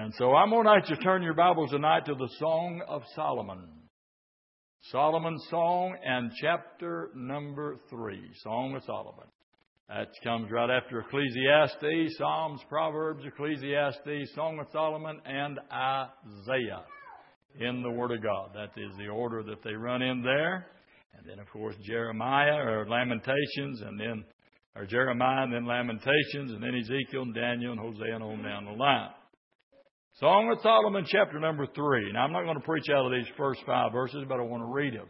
And so I'm going to ask you to turn your Bibles tonight to the Song of Solomon. Solomon's Song and chapter number 3. Song of Solomon. That comes right after Ecclesiastes, Psalms, Proverbs, Ecclesiastes, Song of Solomon, and Isaiah in the Word of God. That is the order that they run in there. And then, of course, Jeremiah or Lamentations, and then Jeremiah, and then Lamentations, and then Ezekiel and Daniel and Hosea and on down the line. Song of Solomon, chapter number 3. Now, I'm not going to preach out of these first 5 verses, but I want to read them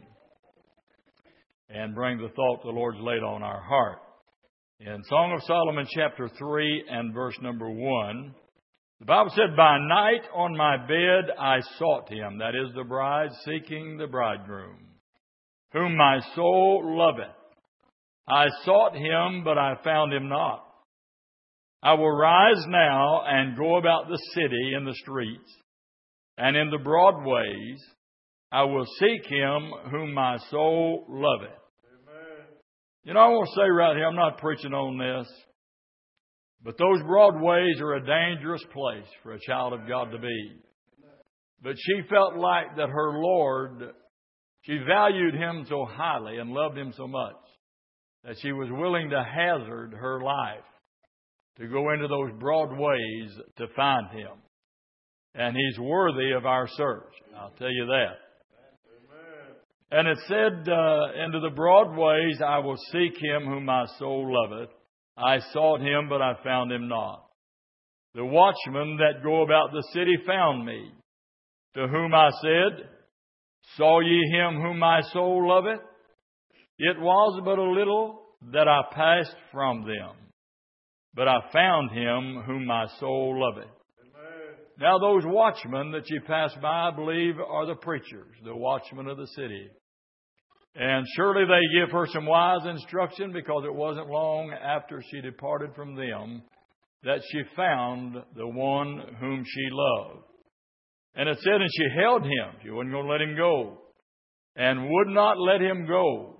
and bring the thought the Lord's laid on our heart. In Song of Solomon, chapter 3 and verse number 1, the Bible said, "By night on my bed I sought him," that is the bride seeking the bridegroom, "whom my soul loveth. I sought him, but I found him not. I will rise now and go about the city in the streets, and in the broad ways I will seek him whom my soul loveth." Amen. You know, I want to say right here, I'm not preaching on this, but those broad ways are a dangerous place for a child of God to be. But she felt like that her Lord, she valued him so highly and loved him so much that she was willing to hazard her life to go into those broad ways to find him. And he's worthy of our search. I'll tell you that. Amen. And it said, into the broad ways I will seek him whom my soul loveth. I sought him, but I found him not. The watchmen that go about the city found me, to whom I said, "Saw ye him whom my soul loveth? It was but a little that I passed from them, but I found him whom my soul loveth." Amen. Now those watchmen that you pass by, I believe, are the preachers, the watchmen of the city. And surely they give her some wise instruction, because it wasn't long after she departed from them that she found the one whom she loved. And it said, and she held him. She wasn't going to let him go, and would not let him go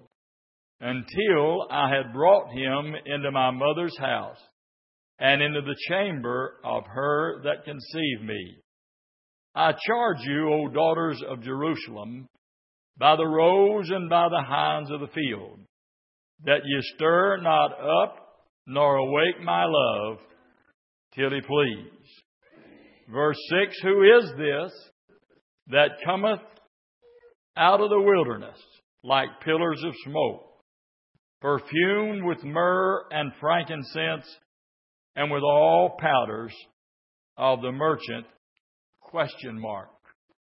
until I had brought him into my mother's house, and into the chamber of her that conceived me. I charge you, O daughters of Jerusalem, by the roes and by the hinds of the field, that ye stir not up, nor awake my love, till he please. Verse 6, "Who is this that cometh out of the wilderness like pillars of smoke, perfumed with myrrh and frankincense, and with all powders of the merchant?" Question mark.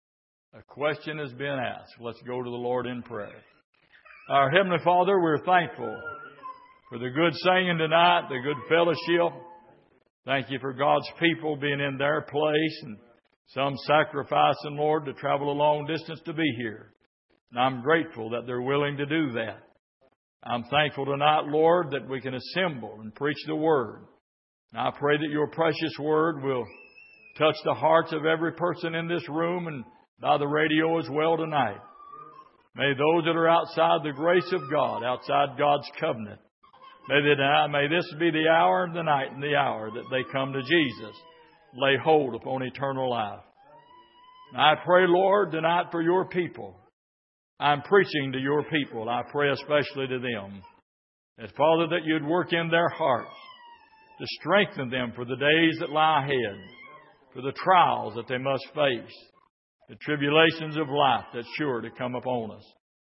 A question has been asked. Let's go to the Lord in prayer. Our Heavenly Father, we're thankful for the good singing tonight, the good fellowship. Thank you for God's people being in their place, and some sacrificing, Lord, to travel a long distance to be here. And I'm grateful that they're willing to do that. I'm thankful tonight, Lord, that we can assemble and preach the Word. And I pray that your precious Word will touch the hearts of every person in this room and by the radio as well tonight. May those that are outside the grace of God, outside God's covenant, may this be the hour and the night and the hour that they come to Jesus, lay hold upon eternal life. And I pray, Lord, tonight for your people. I'm preaching to your people. I pray especially to them. That, Father, that you'd work in their hearts to strengthen them for the days that lie ahead, for the trials that they must face, the tribulations of life that's sure to come upon us.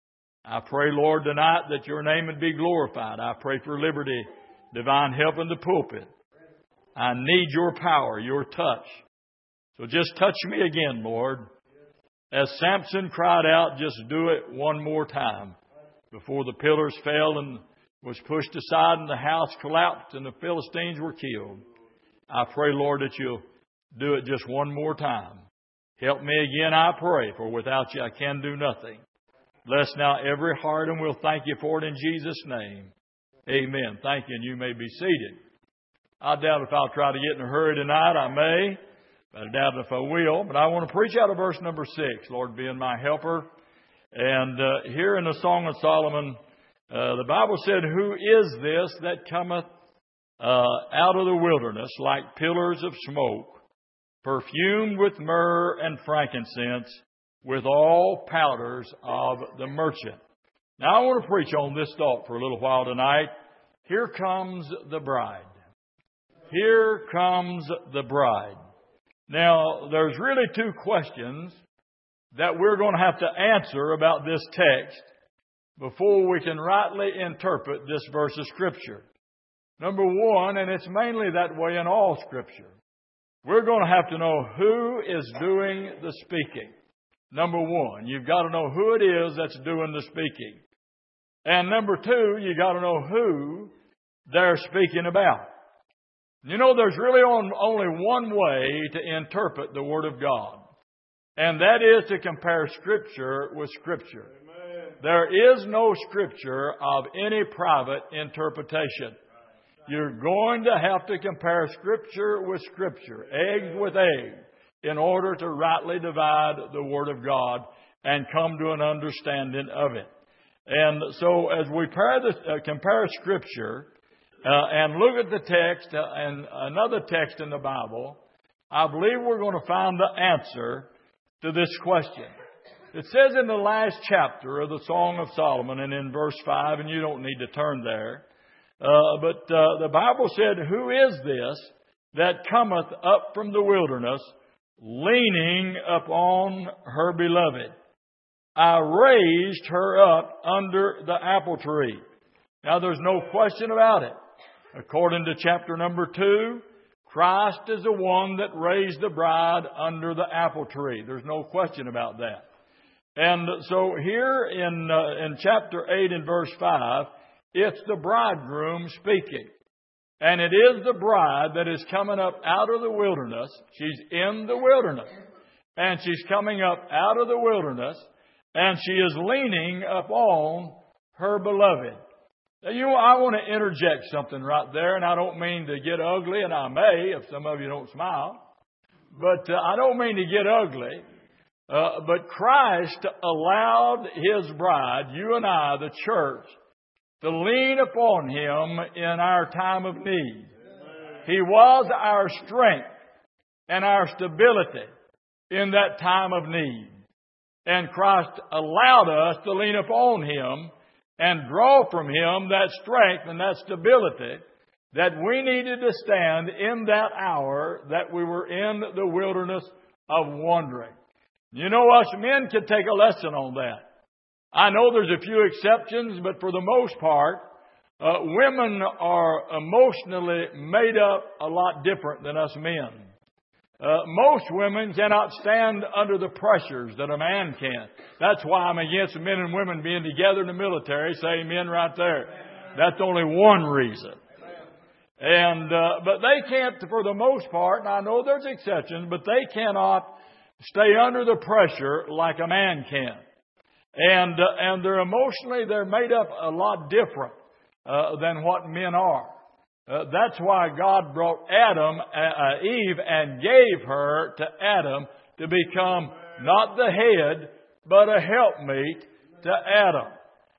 I pray, Lord, tonight that your name would be glorified. I pray for liberty, divine help in the pulpit. I need your power, your touch. So just touch me again, Lord. As Samson cried out, just do it one more time before the pillars fell and was pushed aside and the house collapsed and the Philistines were killed. I pray, Lord, that you'll do it just one more time. Help me again, I pray, for without you I can do nothing. Bless now every heart, and we'll thank you for it in Jesus' name. Amen. Thank you, and you may be seated. I doubt if I'll try to get in a hurry tonight. I may, but I doubt if I will. But I want to preach out of verse number 6, Lord being my helper. And here in the Song of Solomon, the Bible said, "Who is this that cometh out of the wilderness like pillars of smoke, perfumed with myrrh and frankincense, with all powders of the merchant. Now I want to preach on this thought for a little while tonight. Here comes the bride. Here comes the bride. Now, there's really two questions that we're going to have to answer about this text before we can rightly interpret this verse of Scripture. Number one, and it's mainly that way in all Scripture, we're going to have to know who is doing the speaking. Number one, you've got to know who it is that's doing the speaking. And number two, you've got to know who they're speaking about. You know, there's really only one way to interpret the Word of God, and that is to compare Scripture with Scripture. Amen. There is no Scripture of any private interpretation. You're going to have to compare Scripture with Scripture, egg with egg, in order to rightly divide the Word of God and come to an understanding of it. And so as we compare Scripture and look at the text and another text in the Bible, I believe we're going to find the answer to this question. It says in the last chapter of the Song of Solomon and in verse 5, and you don't need to turn there, but the Bible said, "Who is this that cometh up from the wilderness, leaning upon her beloved? I raised her up under the apple tree." Now there's no question about it. According to chapter number 2, Christ is the one that raised the bride under the apple tree. There's no question about that. And so here in chapter 8 and verse 5, it's the bridegroom speaking. And it is the bride that is coming up out of the wilderness. She's in the wilderness. And she's coming up out of the wilderness. And she is leaning upon her beloved. Now, I want to interject something right there, and I don't mean to get ugly, and I may if some of you don't smile. But I don't mean to get ugly. But Christ allowed His bride, you and I, the church, to lean upon Him in our time of need. He was our strength and our stability in that time of need. And Christ allowed us to lean upon Him and draw from Him that strength and that stability that we needed to stand in that hour that we were in the wilderness of wandering. You know, us men could take a lesson on that. I know there's a few exceptions, but for the most part, women are emotionally made up a lot different than us men. Most women cannot stand under the pressures that a man can. That's why I'm against men and women being together in the military. Say amen right there. That's only one reason. And but they can't, for the most part, and I know there's exceptions, but they cannot stay under the pressure like a man can. And they're made up a lot different than what men are. That's why God brought Eve and gave her to Adam to become not the head, but a helpmeet to Adam.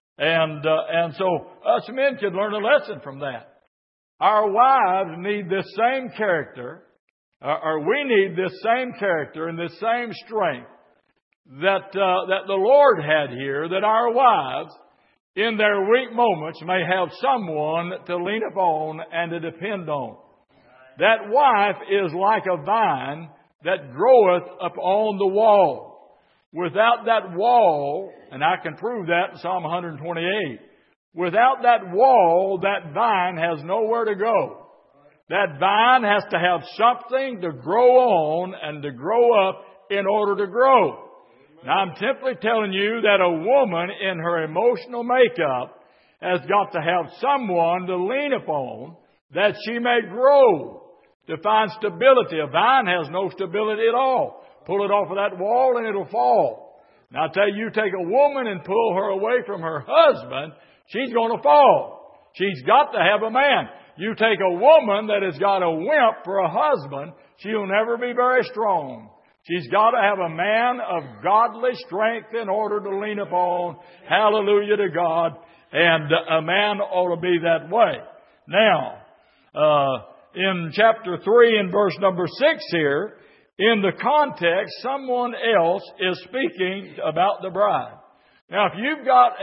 And so us men could learn a lesson from that. Our wives need this same character, or we need this same character and this same strength that the Lord had here, that our wives, in their weak moments, may have someone to lean upon and to depend on. That wife is like a vine that groweth upon the wall. Without that wall, and I can prove that in Psalm 128, without that wall, that vine has nowhere to go. That vine has to have something to grow on and to grow up in order to grow. Now, I'm simply telling you that a woman in her emotional makeup has got to have someone to lean upon that she may grow, to find stability. A vine has no stability at all. Pull it off of that wall and it'll fall. Now, I tell you, take a woman and pull her away from her husband, she's going to fall. She's got to have a man. You take a woman that has got a wimp for a husband, she'll never be very strong. She's got to have a man of godly strength in order to lean upon. Hallelujah to God. And a man ought to be that way. Now, in chapter 3 and verse number 6 here, In the context, someone else is speaking about the bride. Now, if you've got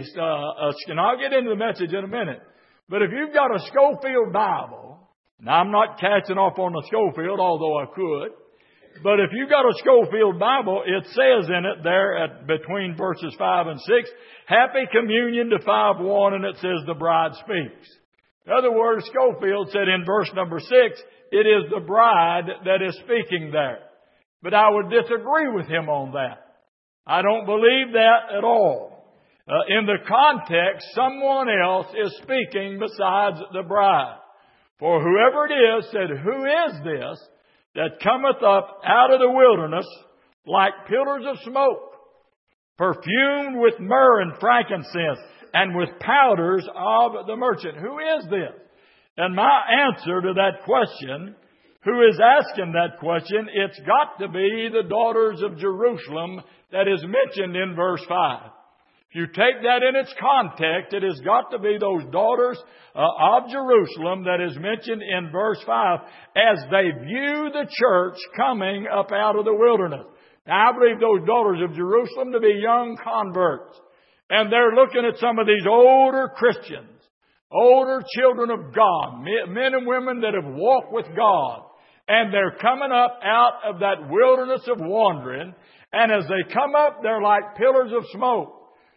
and I'll get into the message in a minute, but if you've got a Scofield Bible, now I'm not catching off on the Scofield, although I could, but if you've got a Scofield Bible, it says in it there between verses 5 and 6, Happy Communion to 5:1, and it says the bride speaks. In other words, Scofield said in verse number 6, it is the bride that is speaking there. But I would disagree with him on that. I don't believe that at all. In the context, someone else is speaking besides the bride. For whoever it is said, Who is this that cometh up out of the wilderness like pillars of smoke, perfumed with myrrh and frankincense, and with powders of the merchant? Who is this? And my answer to that question, who is asking that question, it's got to be the daughters of Jerusalem that is mentioned in verse 5. If you take that in its context, it has got to be those daughters of Jerusalem that is mentioned in verse 5 as they view the church coming up out of the wilderness. Now, I believe those daughters of Jerusalem to be young converts. And they're looking at some of these older Christians, older children of God, men and women that have walked with God. And they're coming up out of that wilderness of wandering. And as they come up, they're like pillars of smoke.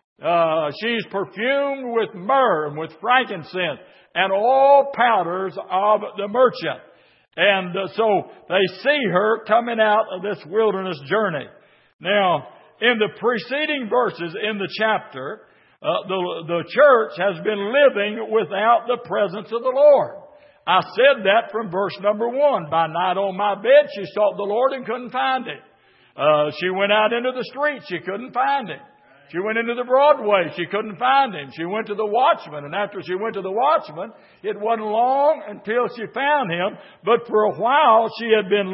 She's perfumed with myrrh and with frankincense and all powders of the merchant. And so they see her coming out of this wilderness journey. Now, in the preceding verses in the chapter, the church has been living without the presence of the Lord. I said that from verse number 1. By night on my bed, she sought the Lord and couldn't find Him. She went out into the streets. She couldn't find Him. She went into the Broadway. She couldn't find Him. She went to the watchman. And after she went to the watchman, it wasn't long until she found Him. But for a while, she had been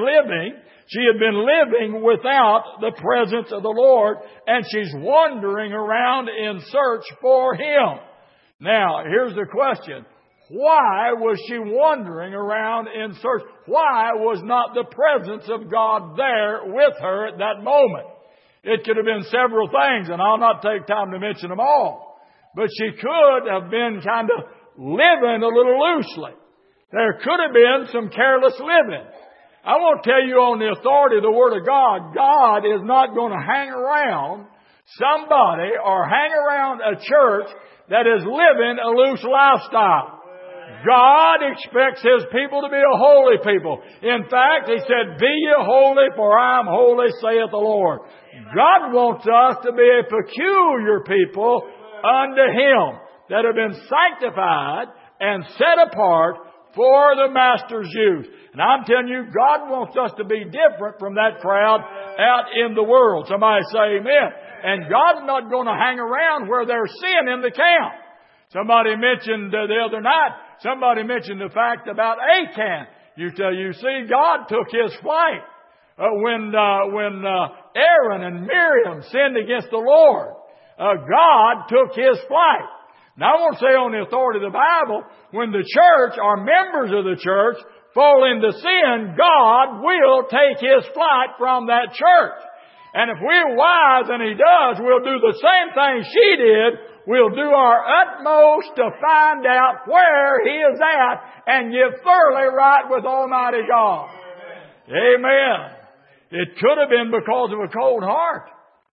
living without the presence of the Lord. And she's wandering around in search for Him. Now, here's the question. Why was she wandering around in search? Why was not the presence of God there with her at that moment? It could have been several things, and I'll not take time to mention them all. But she could have been kind of living a little loosely. There could have been some careless living. I want to tell you on the authority of the Word of God, God is not going to hang around somebody or hang around a church that is living a loose lifestyle. God expects His people to be a holy people. In fact, He said, Be ye holy, for I am holy, saith the Lord. God wants us to be a peculiar people unto Him that have been sanctified and set apart for the Master's use. And I'm telling you, God wants us to be different from that crowd out in the world. Somebody say amen. And God's not going to hang around where there's sin in the camp. Somebody mentioned the other night, somebody mentioned the fact about Achan. You see, God took his flight when Aaron and Miriam sinned against the Lord. God took his flight. Now I want to say on the authority of the Bible, when the church or members of the church fall into sin, God will take His flight from that church. And if we're wise, and He does, we'll do the same thing she did. We'll do our utmost to find out where He is at and get thoroughly right with Almighty God. Amen. It could have been because of a cold heart.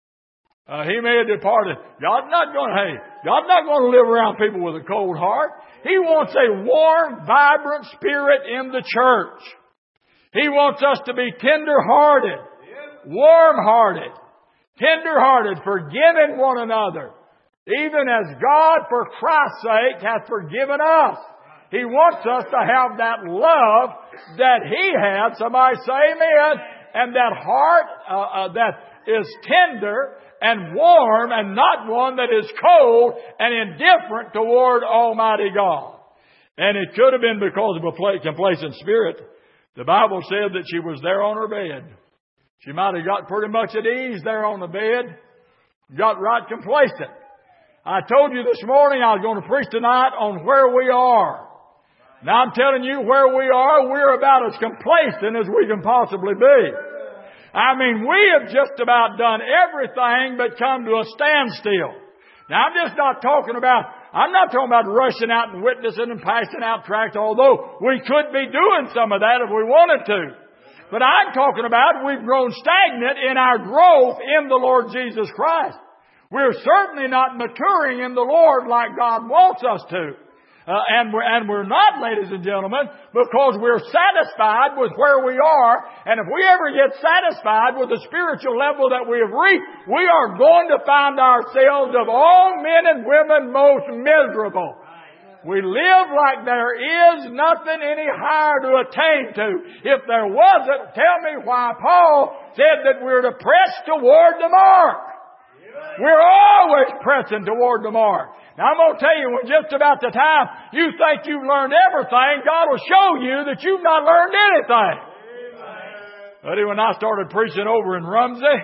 He may have departed. God's not going to live around people with a cold heart. He wants a warm, vibrant spirit in the church. He wants us to be tender-hearted, warm-hearted, tender-hearted, forgiving one another, even as God, for Christ's sake, hath forgiven us. He wants us to have that love that He had. Somebody say amen. And that heart that is tender and warm and not one that is cold and indifferent toward Almighty God. And it could have been because of a complacent spirit. The Bible said that she was there on her bed. She might have got pretty much at ease there on the bed. Got right complacent. I told you this morning I was going to preach tonight on where we are. Now I'm telling you where we are, we're about as complacent as we can possibly be. I mean, we have just about done everything but come to a standstill. Now, I'm not talking about rushing out and witnessing and passing out tracts, although we could be doing some of that if we wanted to. But I'm talking about we've grown stagnant in our growth in the Lord Jesus Christ. We're certainly not maturing in the Lord like God wants us to. And we're not, ladies and gentlemen, because we're satisfied with where we are. And if we ever get satisfied with the spiritual level that we have reached, we are going to find ourselves of all men and women most miserable. We live like there is nothing any higher to attain to. If there wasn't, tell me why Paul said that we're to press toward the mark. We're always pressing toward the mark. Now, I'm going to tell you, when just about the time you think you've learned everything, God will show you that you've not learned anything. Buddy, when I started preaching over in Rumsey,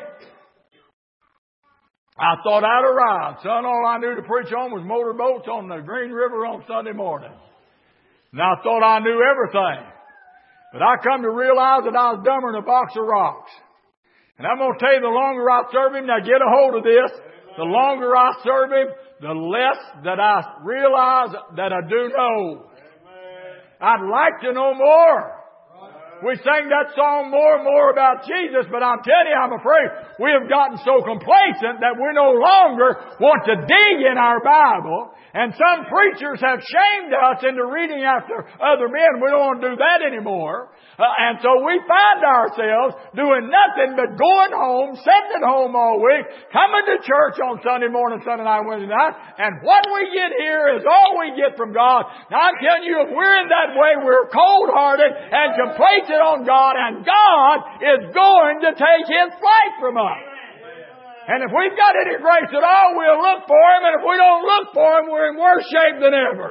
I thought I'd arrived. Son, all I knew to preach on was motorboats on the Green River on Sunday morning. And I thought I knew everything. But I come to realize that I was dumber than a box of rocks. And I'm going to tell you, the longer I serve Him, now get a hold of this, the longer I serve Him, the less that I realize that I do know. I'd like to know more. We sing that song more and more about Jesus, but I'm telling you, I'm afraid we have gotten so complacent that we no longer want to dig in our Bible. And some preachers have shamed us into reading after other men. We don't want to do that anymore. And so we find ourselves doing nothing but going home, sitting at home all week, coming to church on Sunday morning, Sunday night, Wednesday night, and what we get here is all we get from God. Now I'm telling you, if we're in that way, we're cold-hearted and complacent on God, and God is going to take His flight from us. And if we've got any grace at all, we'll look for Him. And if we don't look for Him, we're in worse shape than ever.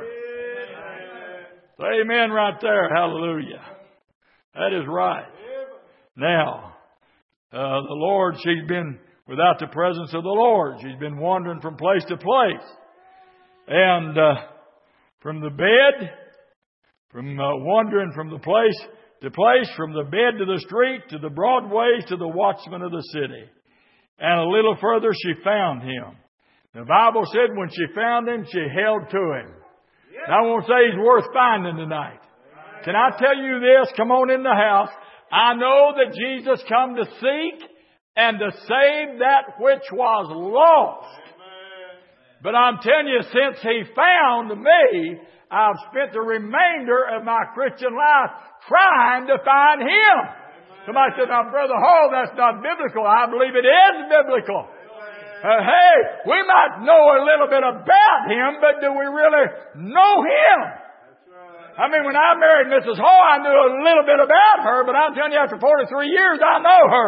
Amen right there. Hallelujah. That is right. Now, the Lord, she's been without the presence of the Lord. She's been wandering from place to place. And from the bed, from wandering from the place to place, from the bed to the street, to the broad ways, to the watchman of the city. And a little further, she found Him. The Bible said when she found Him, she held to Him. Now, I won't say He's worth finding tonight. Can I tell you this? Come on in the house. I know that Jesus come to seek and to save that which was lost. But I'm telling you, since He found me, I've spent the remainder of my Christian life trying to find Him. Somebody said, now, Brother Hall, that's not biblical. I believe it is biblical. Hey, we might know a little bit about Him, but do we really know Him? I mean, when I married Mrs. Hall, I knew a little bit about her, but I'm telling you, after 43 years, I know her.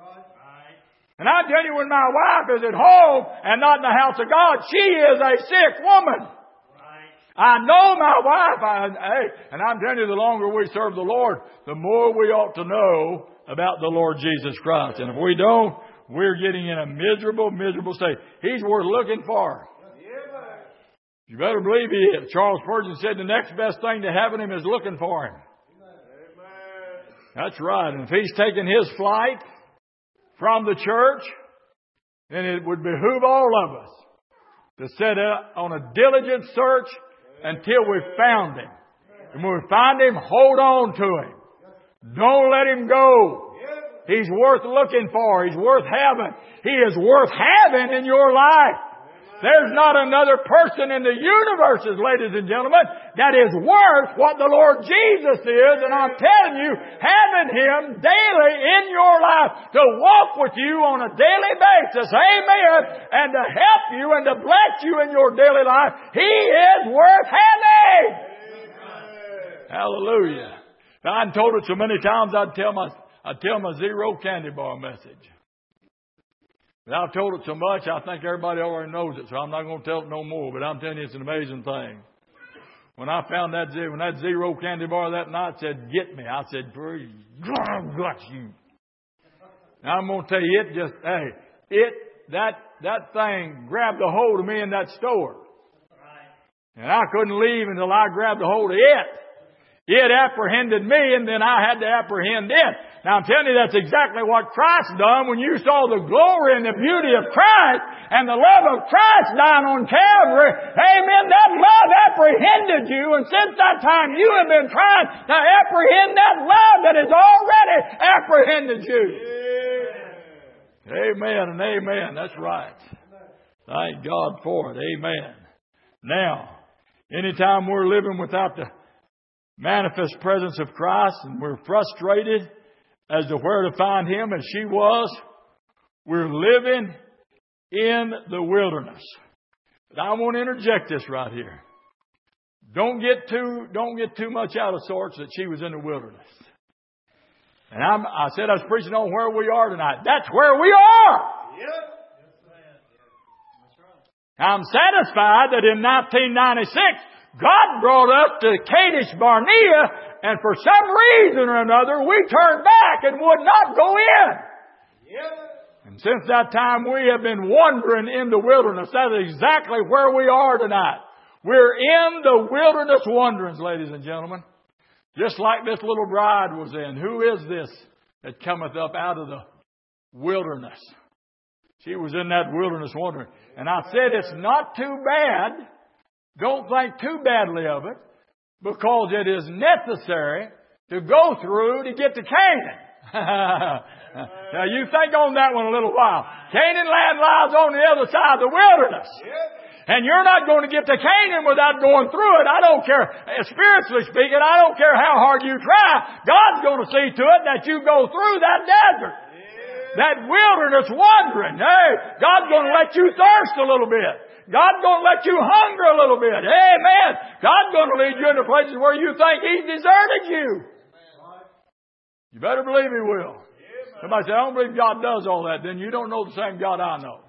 And I'm telling you, when my wife is at home and not in the house of God, she is a sick woman. I know my wife, and I'm telling you, the longer we serve the Lord, the more we ought to know about the Lord Jesus Christ. And if we don't, we're getting in a miserable, miserable state. He's worth looking for. You better believe He is. Charles Spurgeon said the next best thing to having Him is looking for Him. That's right. And if He's taken His flight from the church, then it would behoove all of us to set on a diligent search until we found Him. And when we find Him, hold on to Him. Don't let Him go. He's worth looking for. He's worth having. He is worth having in your life. There's not another person in the universe, ladies and gentlemen, that is worth what the Lord Jesus is. And I'm telling you, having Him daily in your life to walk with you on a daily basis, amen, and to help you and to bless you in your daily life, He is worth having. Hallelujah. Now, I've told it so many times, I'd tell my zero candy bar message. But I've told it so much, I think everybody already knows it, so I'm not going to tell it no more. But I'm telling you, it's an amazing thing. When I found that zero candy bar that night said, "Get me," I said, "Praise God, got you." Now I'm going to tell you, that thing grabbed a hold of me in that store. And I couldn't leave until I grabbed a hold of it. It apprehended me, and then I had to apprehend it. Now I'm telling you, that's exactly what Christ done when you saw the glory and the beauty of Christ and the love of Christ dying on Calvary. Amen. That love apprehended you, and since that time you have been trying to apprehend that love that has already apprehended you. Amen and amen. That's right. Thank God for it. Amen. Now, anytime we're living without the manifest presence of Christ and we're frustrated as to where to find Him as she was, we're living in the wilderness. But I want to interject this right here. Don't get too much out of sorts that she was in the wilderness. And I said I was preaching on where we are tonight. That's where we are. Yep. I'm satisfied that in 1996, God brought us to Kadesh Barnea, and for some reason or another, we turned back and would not go in. Yep. And since that time, we have been wandering in the wilderness. That is exactly where we are tonight. We're in the wilderness wanderings, ladies and gentlemen. Just like this little bride was in. Who is this that cometh up out of the wilderness? She was in that wilderness wandering. And I said it's not too bad. Don't think too badly of it, because it is necessary to go through to get to Canaan. Now you think on that one a little while. Canaan land lies on the other side of the wilderness. And you're not going to get to Canaan without going through it. I don't care, spiritually speaking, I don't care how hard you try. God's going to see to it that you go through that desert. That wilderness wandering. Hey, God's going to let you thirst a little bit. God's going to let you hunger a little bit. Amen. God's going to lead you into places where you think He's deserted you. You better believe He will. Somebody say, I don't believe God does all that. Then you don't know the same God I know.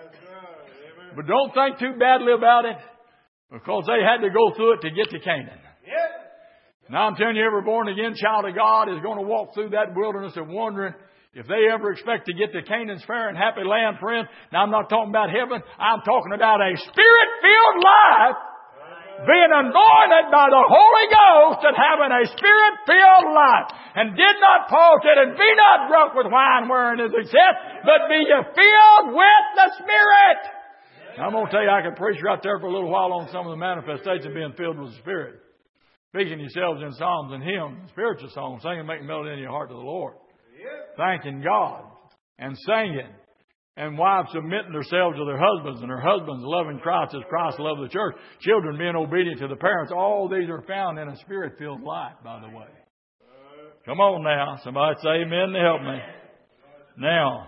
But don't think too badly about it, because they had to go through it to get to Canaan. Now I'm telling you, every born again child of God is going to walk through that wilderness of wandering. If they ever expect to get to Canaan's fair and happy land, friend, now I'm not talking about heaven. I'm talking about a Spirit-filled life, being anointed by the Holy Ghost and having a Spirit-filled life. And did not Paul say, and be not drunk with wine wherein is excess, but be ye filled with the Spirit. Now, I'm going to tell you, I could preach right there for a little while on some of the manifestations of being filled with the Spirit. Speaking yourselves in psalms and hymns, spiritual songs, singing, making melody in your heart to the Lord. Thanking God and singing, and wives submitting themselves to their husbands, and their husbands loving Christ as Christ loved the church, children being obedient to the parents. All these are found in a Spirit-filled life, by the way. Come on now. Somebody say amen to help me. Now,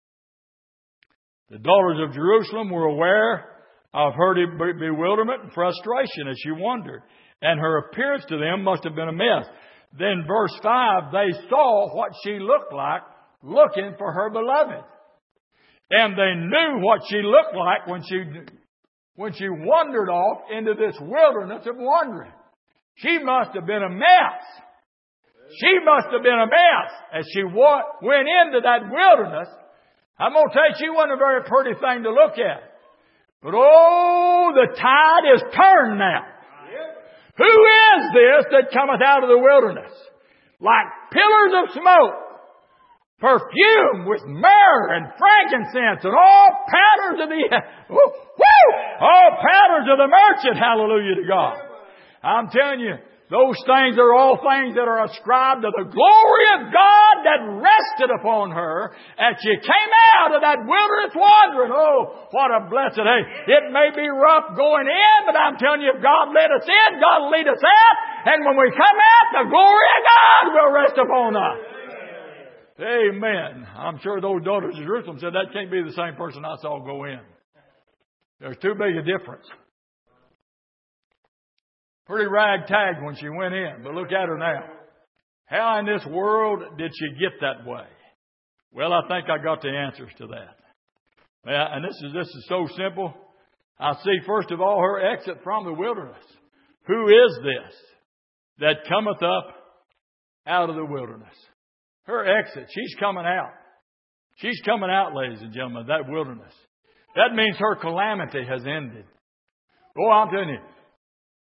the daughters of Jerusalem were aware of her bewilderment and frustration as she wondered, and her appearance to them must have been a mess. Then verse 5, they saw what she looked like looking for her beloved. And they knew what she looked like when she wandered off into this wilderness of wandering. She must have been a mess. She must have been a mess as she went into that wilderness. I'm going to tell you, she wasn't a very pretty thing to look at. But oh, the tide is turned now. Who is this that cometh out of the wilderness? Like pillars of smoke, perfume with myrrh and frankincense, and all powders of the all powders of the merchant. Hallelujah to God. I'm telling you, those things are all things that are ascribed to the glory of God that rested upon her as she came out of that wilderness wandering. Oh, what a blessed day. It may be rough going in, but I'm telling you, if God led us in, God will lead us out. And when we come out, the glory of God will rest upon us. Amen. I'm sure those daughters of Jerusalem said, that can't be the same person I saw go in. There's too big a difference. Pretty ragtag when she went in, but look at her now. How in this world did she get that way? Well, I think I got the answers to that. And this is so simple. I see, first of all, her exit from the wilderness. Who is this that cometh up out of the wilderness? Her exit. She's coming out. She's coming out, ladies and gentlemen, that wilderness. That means her calamity has ended. Oh, I'm telling you,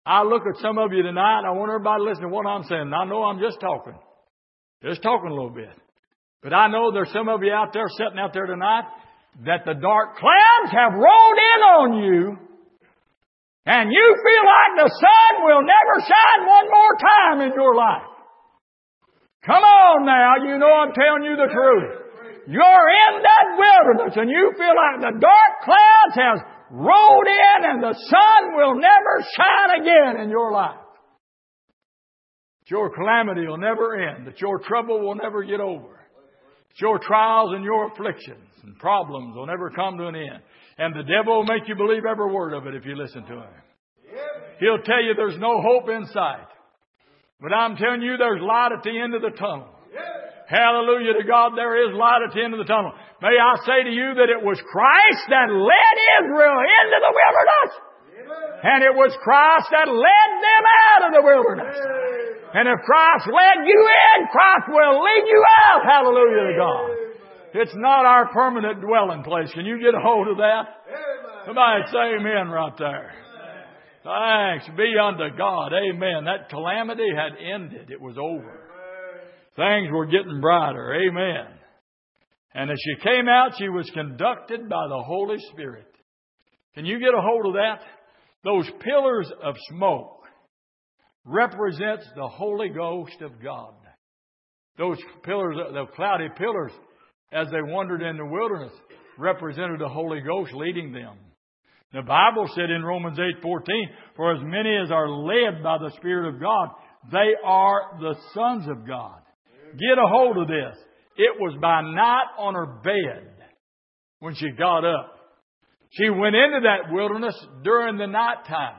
I look at some of you tonight, I want everybody to listen to what I'm saying. I know I'm just talking a little bit. But I know there's some of you out there, sitting out there tonight, that the dark clouds have rolled in on you, and you feel like the sun will never shine one more time in your life. Come on now, you know I'm telling you the truth. You're in that wilderness and you feel like the dark clouds have rolled in and the sun will never shine again in your life. That your calamity will never end. That your trouble will never get over. That your trials and your afflictions and problems will never come to an end. And the devil will make you believe every word of it if you listen to him. He'll tell you there's no hope in sight. But I'm telling you there's light at the end of the tunnel. Hallelujah to God, there is light at the end of the tunnel. May I say to you that it was Christ that led Israel into the wilderness. And it was Christ that led them out of the wilderness. And if Christ led you in, Christ will lead you out. Hallelujah to God. It's not our permanent dwelling place. Can you get a hold of that? Somebody say amen right there. Thanks be unto God. Amen. That calamity had ended. It was over. Things were getting brighter. Amen. And as she came out, she was conducted by the Holy Spirit. Can you get a hold of that? Those pillars of smoke represents the Holy Ghost of God. Those pillars, the cloudy pillars, as they wandered in the wilderness, represented the Holy Ghost leading them. The Bible said in Romans 8:14, for as many as are led by the Spirit of God, they are the sons of God. Get a hold of this. It was by night on her bed when she got up. She went into that wilderness during the nighttime.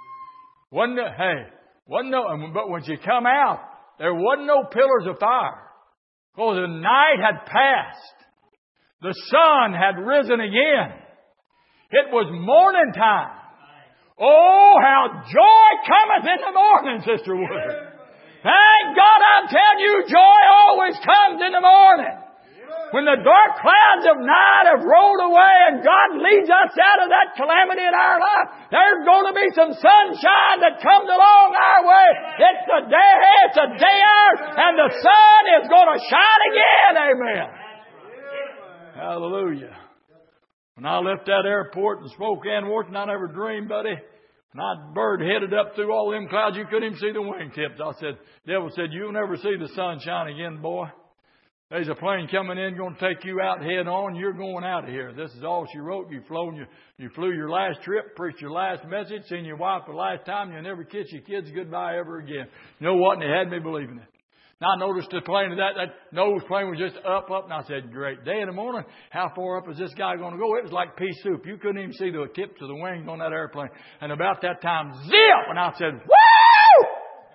But when she come out, there wasn't no pillars of fire. Because the night had passed. The sun had risen again. It was morning time. Oh, how joy cometh in the morning, Sister Wood. Thank God I'm telling you, joy always comes in the morning. When the dark clouds of night have rolled away and God leads us out of that calamity in our life, there's going to be some sunshine that comes along our way. It's a day out, and the sun is going to shine again. Amen. Hallelujah. When I left that airport in Spokane, Washington, I never dreamed, buddy. And I bird headed up through all them clouds, you couldn't even see the wingtips. The devil said, you'll never see the sunshine again, boy. There's a plane coming in, going to take you out head on. You're going out of here. This is all she wrote. You flew your last trip, preached your last message, seen your wife the last time. You'll never kiss your kids goodbye ever again. You know what? And they had me believing it. And I noticed the plane, that nose plane was just up, and I said, great day in the morning. How far up is this guy going to go? It was like pea soup. You couldn't even see the tips of the wings on that airplane. And about that time, zip! And I said, woo!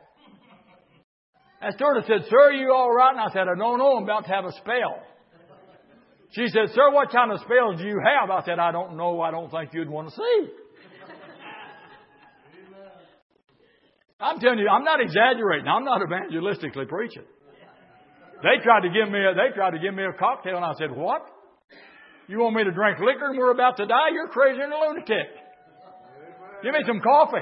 And stewardess said, sir, are you all right? And I said, I don't know. I'm about to have a spell. She said, sir, what kind of spells do you have? I said, I don't know. I don't think you'd want to see. I'm telling you, I'm not exaggerating. I'm not evangelistically preaching. They tried to give me a cocktail, and I said, what? You want me to drink liquor and we're about to die? You're crazy and a lunatic. Give me some coffee.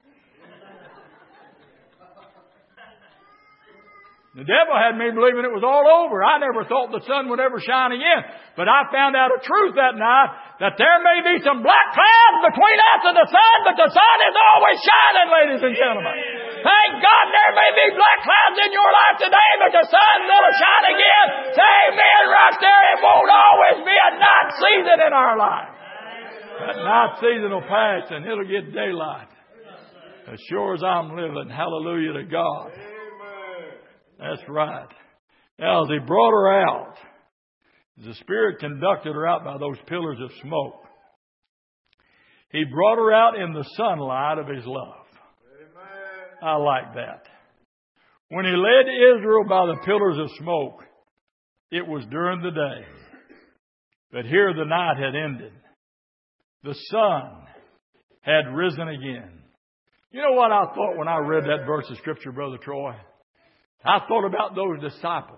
The devil had me believing it was all over. I never thought the sun would ever shine again. But I found out a truth that night, that there may be some black clouds between us and the sun, but the sun is always shining, ladies and gentlemen. Thank God there may be black clouds in your life today, but the sun will shine again. Say amen right there. It won't always be a night season in our life. That night season will pass and it'll get daylight. As sure as I'm living, hallelujah to God. That's right. Now, as he brought her out, the Spirit conducted her out by those pillars of smoke. He brought her out in the sunlight of His love. Amen. I like that. When He led Israel by the pillars of smoke, it was during the day. But here the night had ended. The sun had risen again. You know what I thought when I read that verse of Scripture, Brother Troy? I thought about those disciples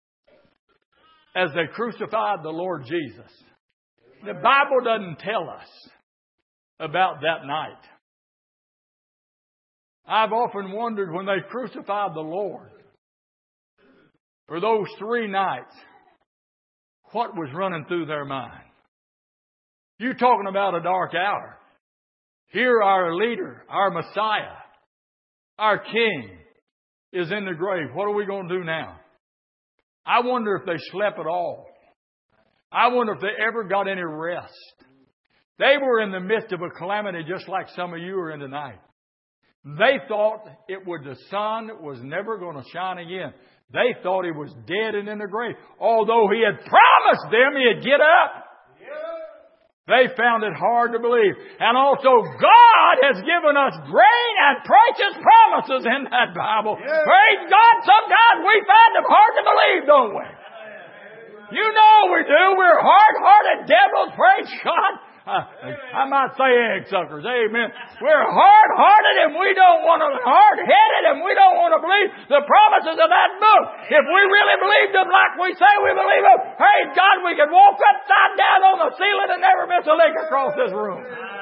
as they crucified the Lord Jesus. The Bible doesn't tell us about that night. I've often wondered when they crucified the Lord for those 3 nights, what was running through their mind? You talking about a dark hour. Here our leader, our Messiah, our King is in the grave. What are we going to do now? I wonder if they slept at all. I wonder if they ever got any rest. They were in the midst of a calamity just like some of you are in tonight. They thought the sun was never going to shine again. They thought He was dead and in the grave. Although He had promised them He'd get up. They found it hard to believe. And also God has given us great and precious promises in that Bible. Praise God, sometimes we find them hard to believe, don't we? You know we do. We're hard-hearted devils, praise God. I might say egg suckers, amen. We're hard-hearted and we don't want to, hard-headed and we don't want to believe the promises of that book. If we really believed them like we say we believe them, praise God, we could walk upside down on the ceiling and never miss a link across this room.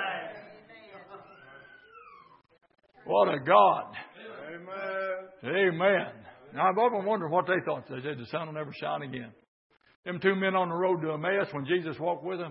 What a God. Amen. Now I've often wondered what they thought. They said the sun will never shine again. Them 2 men on the road to Emmaus when Jesus walked with them.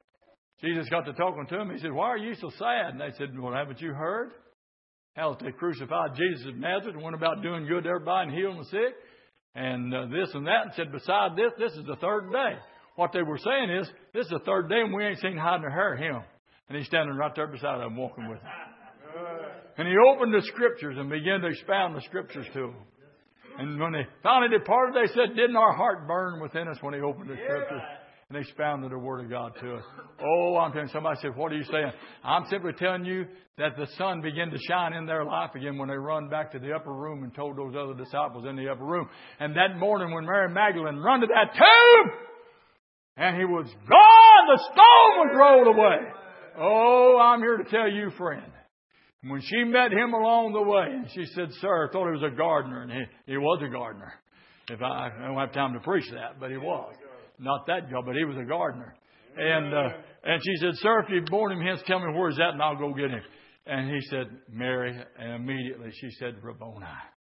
Jesus got to talking to them. He said, why are you so sad? And they said, well, haven't you heard how they crucified Jesus of Nazareth and went about doing good to everybody and healing the sick? And this and that. And said, beside this, this is the 3rd day. What they were saying is, this is the 3rd day and we ain't seen hide nor hair of Him. And He's standing right there beside them, walking with them. And He opened the Scriptures and began to expound the Scriptures to them. And when they finally departed, they said, didn't our heart burn within us when He opened the Scriptures? And expounded the Word of God to us. Oh, I'm telling you, somebody said, what are you saying? I'm simply telling you that the sun began to shine in their life again when they run back to the upper room and told those other disciples in the upper room. And that morning when Mary Magdalene run to that tomb, and He was gone, the stone was rolled away. Oh, I'm here to tell you, friend. When she met Him along the way, and she said, sir, I thought he was a gardener, and he was a gardener. I don't have time to preach that, but he was. Not that job, but he was a gardener. And she said, sir, if you've borne him hence, tell me where he's at and I'll go get him. And he said, Mary. And immediately she said, Rabboni.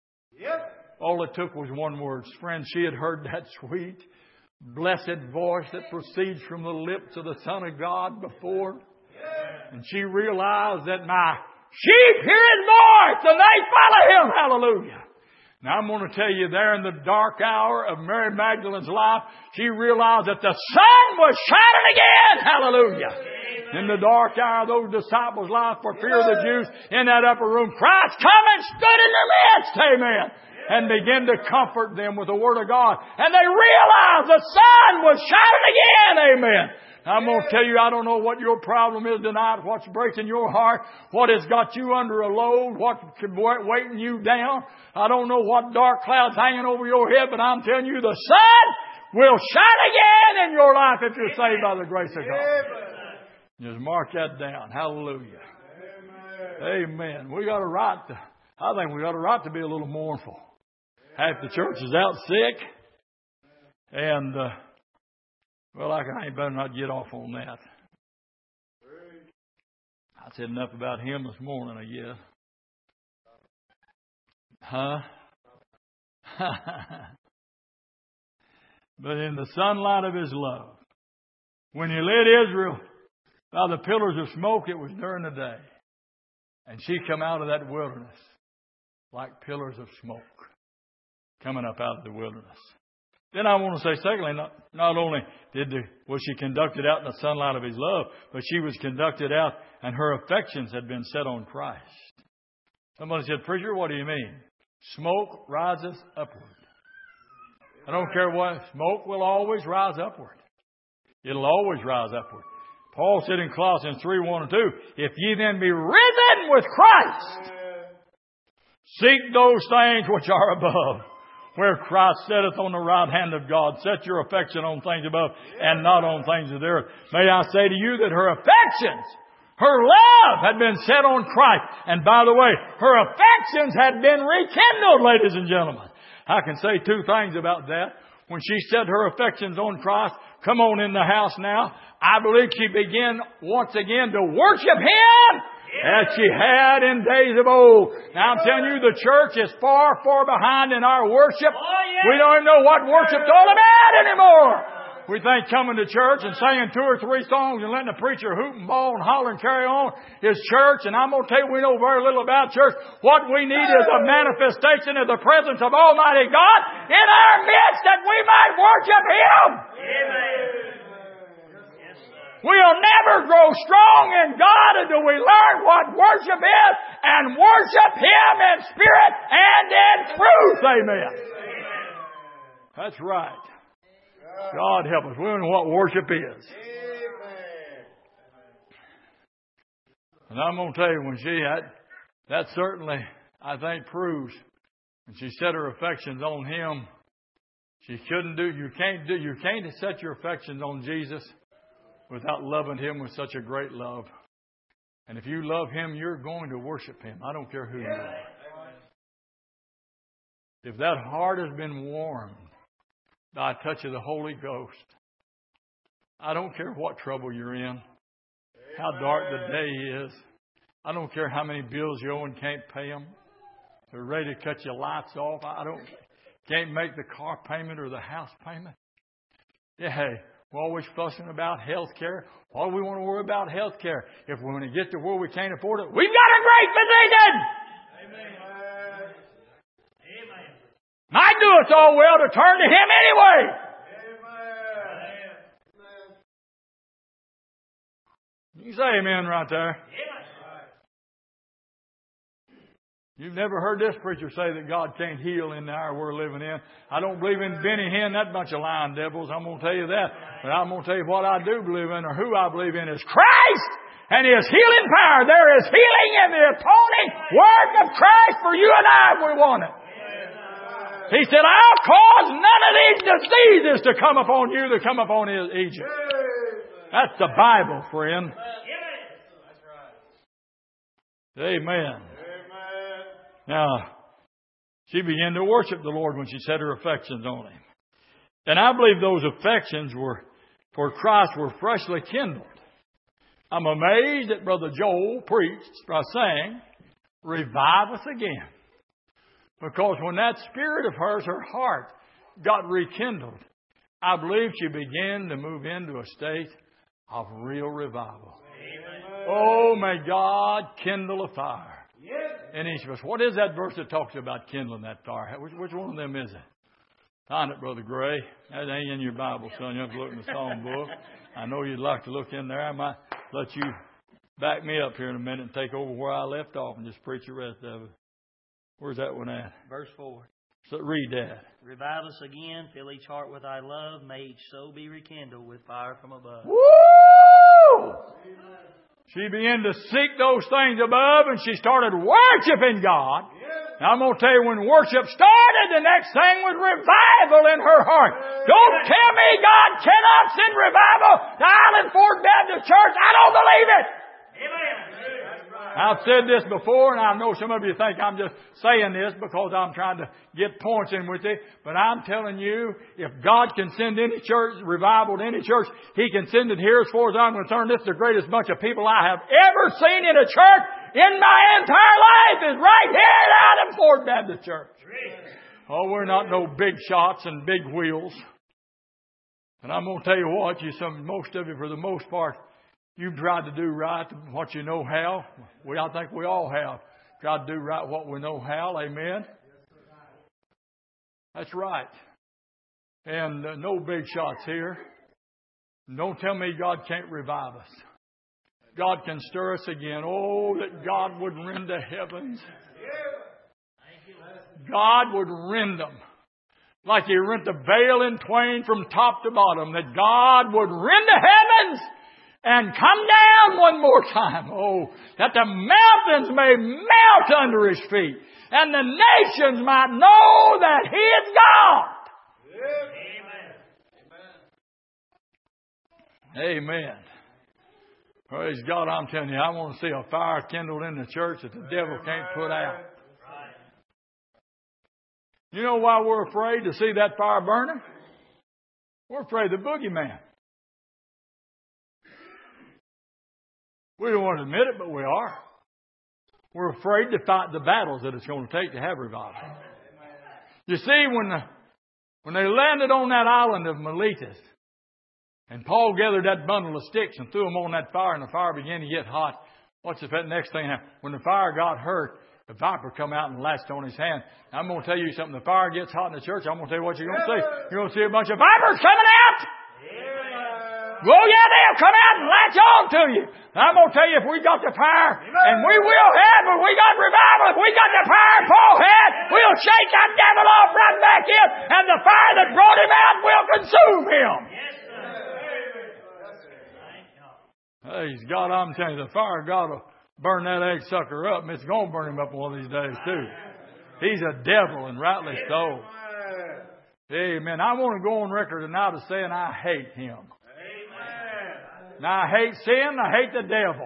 Yep. All it took was one word. Friend, she had heard that sweet, blessed voice that proceeds from the lips of the Son of God before. Yep. And she realized that my sheep hear His voice and they follow Him. Hallelujah. Now I'm going to tell you there in the dark hour of Mary Magdalene's life, she realized that the sun was shining again. Hallelujah. Amen. In the dark hour of those disciples' life for fear of the Jews in that upper room, Christ come and stood in their midst. Amen. And began to comfort them with the Word of God. And they realized the sun was shining again. Amen. I'm going to tell you, I don't know what your problem is tonight, what's breaking your heart, what has got you under a load, what's weighting you down. I don't know what dark cloud's hanging over your head, but I'm telling you, the sun will shine again in your life if you're saved by the grace of God. Just mark that down. Hallelujah. Amen. We got a right to, I think we got a right to be a little mournful. Half the church is out sick, and well, I better not get off on that. I said enough about him this morning, I guess. Huh? But in the sunlight of His love, when He led Israel by the pillars of smoke, it was during the day. And she come out of that wilderness like pillars of smoke coming up out of the wilderness. Then I want to say, secondly, not only was she conducted out in the sunlight of His love, but she was conducted out and her affections had been set on Christ. Somebody said, preacher, what do you mean? Smoke rises upward. I don't care what, smoke will always rise upward. It'll always rise upward. Paul said in Colossians 3:1 and 2, if ye then be risen with Christ, seek those things which are above, where Christ sitteth on the right hand of God. Set your affection on things above and not on things of the earth. May I say to you that her affections, her love had been set on Christ. And by the way, her affections had been rekindled, ladies and gentlemen. I can say 2 things about that. When she set her affections on Christ, come on in the house now. I believe she began once again to worship Him as she had in days of old. Now I'm telling you, the church is far, far behind in our worship. We don't even know what worship's all about anymore. We think coming to church and singing 2 or 3 songs and letting the preacher hoot and bawl and holler and carry on is church. And I'm going to tell you, we know very little about church. What we need is a manifestation of the presence of Almighty God in our midst that we might worship Him. Amen. We'll never grow strong in God until we learn what worship is and worship Him in spirit and in truth. Amen. That's right. God help us. We don't know what worship is. And I'm going to tell you, when that certainly, I think, proves when she set her affections on Him, you can't set your affections on Jesus without loving Him with such a great love. And if you love Him, you're going to worship Him. I don't care who you are. If that heart has been warmed by a touch of the Holy Ghost, I don't care what trouble you're in, how dark the day is. I don't care how many bills you owe and can't pay them. They're ready to cut your lights off. Can't make the car payment or the house payment. Yeah, hey. We're always fussing about health care. Why do we want to worry about health care? If we're going to get to where we can't afford it, we've got a great physician! Amen. Amen. Might do us all well to turn to Him anyway. Amen. You say amen right there. Amen. You've never heard this preacher say that God can't heal in the hour we're living in. I don't believe in Benny Hinn, that bunch of lying devils. I'm going to tell you that. But I'm going to tell you what I do believe in, or who I believe in, is Christ and His healing power. There is healing in the atoning work of Christ for you and I if we want it. He said, I'll cause none of these diseases to come upon you that come upon Egypt. That's the Bible, friend. Amen. Now, she began to worship the Lord when she set her affections on Him. And I believe those affections for Christ were freshly kindled. I'm amazed that Brother Joel preached by saying, revive us again. Because when that spirit of hers, her heart, got rekindled, I believe she began to move into a state of real revival. Amen. Oh, may God kindle a fire. In each of us. What is that verse that talks about kindling that fire? Which one of them is it? Find it, Brother Gray. That ain't in your Bible, son. You have to look in the Psalm book. I know you'd like to look in there. I might let you back me up here in a minute and take over where I left off and just preach the rest of it. Where's that one at? Verse 4. So read that. Revive us again, fill each heart with Thy love, may each soul be rekindled with fire from above. Woo! She began to seek those things above, and she started worshiping God. Now, I'm going to tell you, when worship started, the next thing was revival in her heart. Don't tell me God cannot send revival to Island Ford Baptist Church. I don't believe it. Amen. I've said this before, and I know some of you think I'm just saying this because I'm trying to get points in with it. But I'm telling you, if God can send any church, revival to any church, He can send it here. As far as I'm concerned, this is the greatest bunch of people I have ever seen in a church in my entire life is right here at Island Ford Baptist Church. Oh, we're not no big shots and big wheels. And I'm going to tell you what, most of you, for the most part, you've tried to do right what you know how. I think we all have tried to do right what we know how. Amen. That's right. And no big shots here. Don't tell me God can't revive us. God can stir us again. Oh, that God would rend the heavens. God would rend them. Like He rent the veil in twain from top to bottom. That God would rend the heavens and come down one more time. Oh, that the mountains may melt under His feet. And the nations might know that He is God. Amen. Amen. Praise God, I'm telling you, I want to see a fire kindled in the church that the devil can't put out. You know why we're afraid to see that fire burning? We're afraid of the boogeyman. We don't want to admit it, but we are. We're afraid to fight the battles that it's going to take to have revival. You see, when they landed on that island of Miletus, and Paul gathered that bundle of sticks and threw them on that fire, and the fire began to get hot, what's the next thing happened? When the fire got hurt, the viper come out and latched on his hand. I'm going to tell you something. The fire gets hot in the church. I'm going to tell you what you're going to see. You're going to see a bunch of vipers coming out. Oh, yeah, they'll come out and latch on to you. I'm going to tell you, if we got the fire, and we will have, if we got revival, if we got the fire Paul had, we'll shake that devil off right back in, and the fire that brought him out will consume him. Praise God, I'm telling you, the fire of God will burn that egg sucker up, and it's going to burn him up one of these days, too. He's a devil, and rightly so. Amen. I want to go on record tonight as saying I hate him. Now, I hate sin, I hate the devil.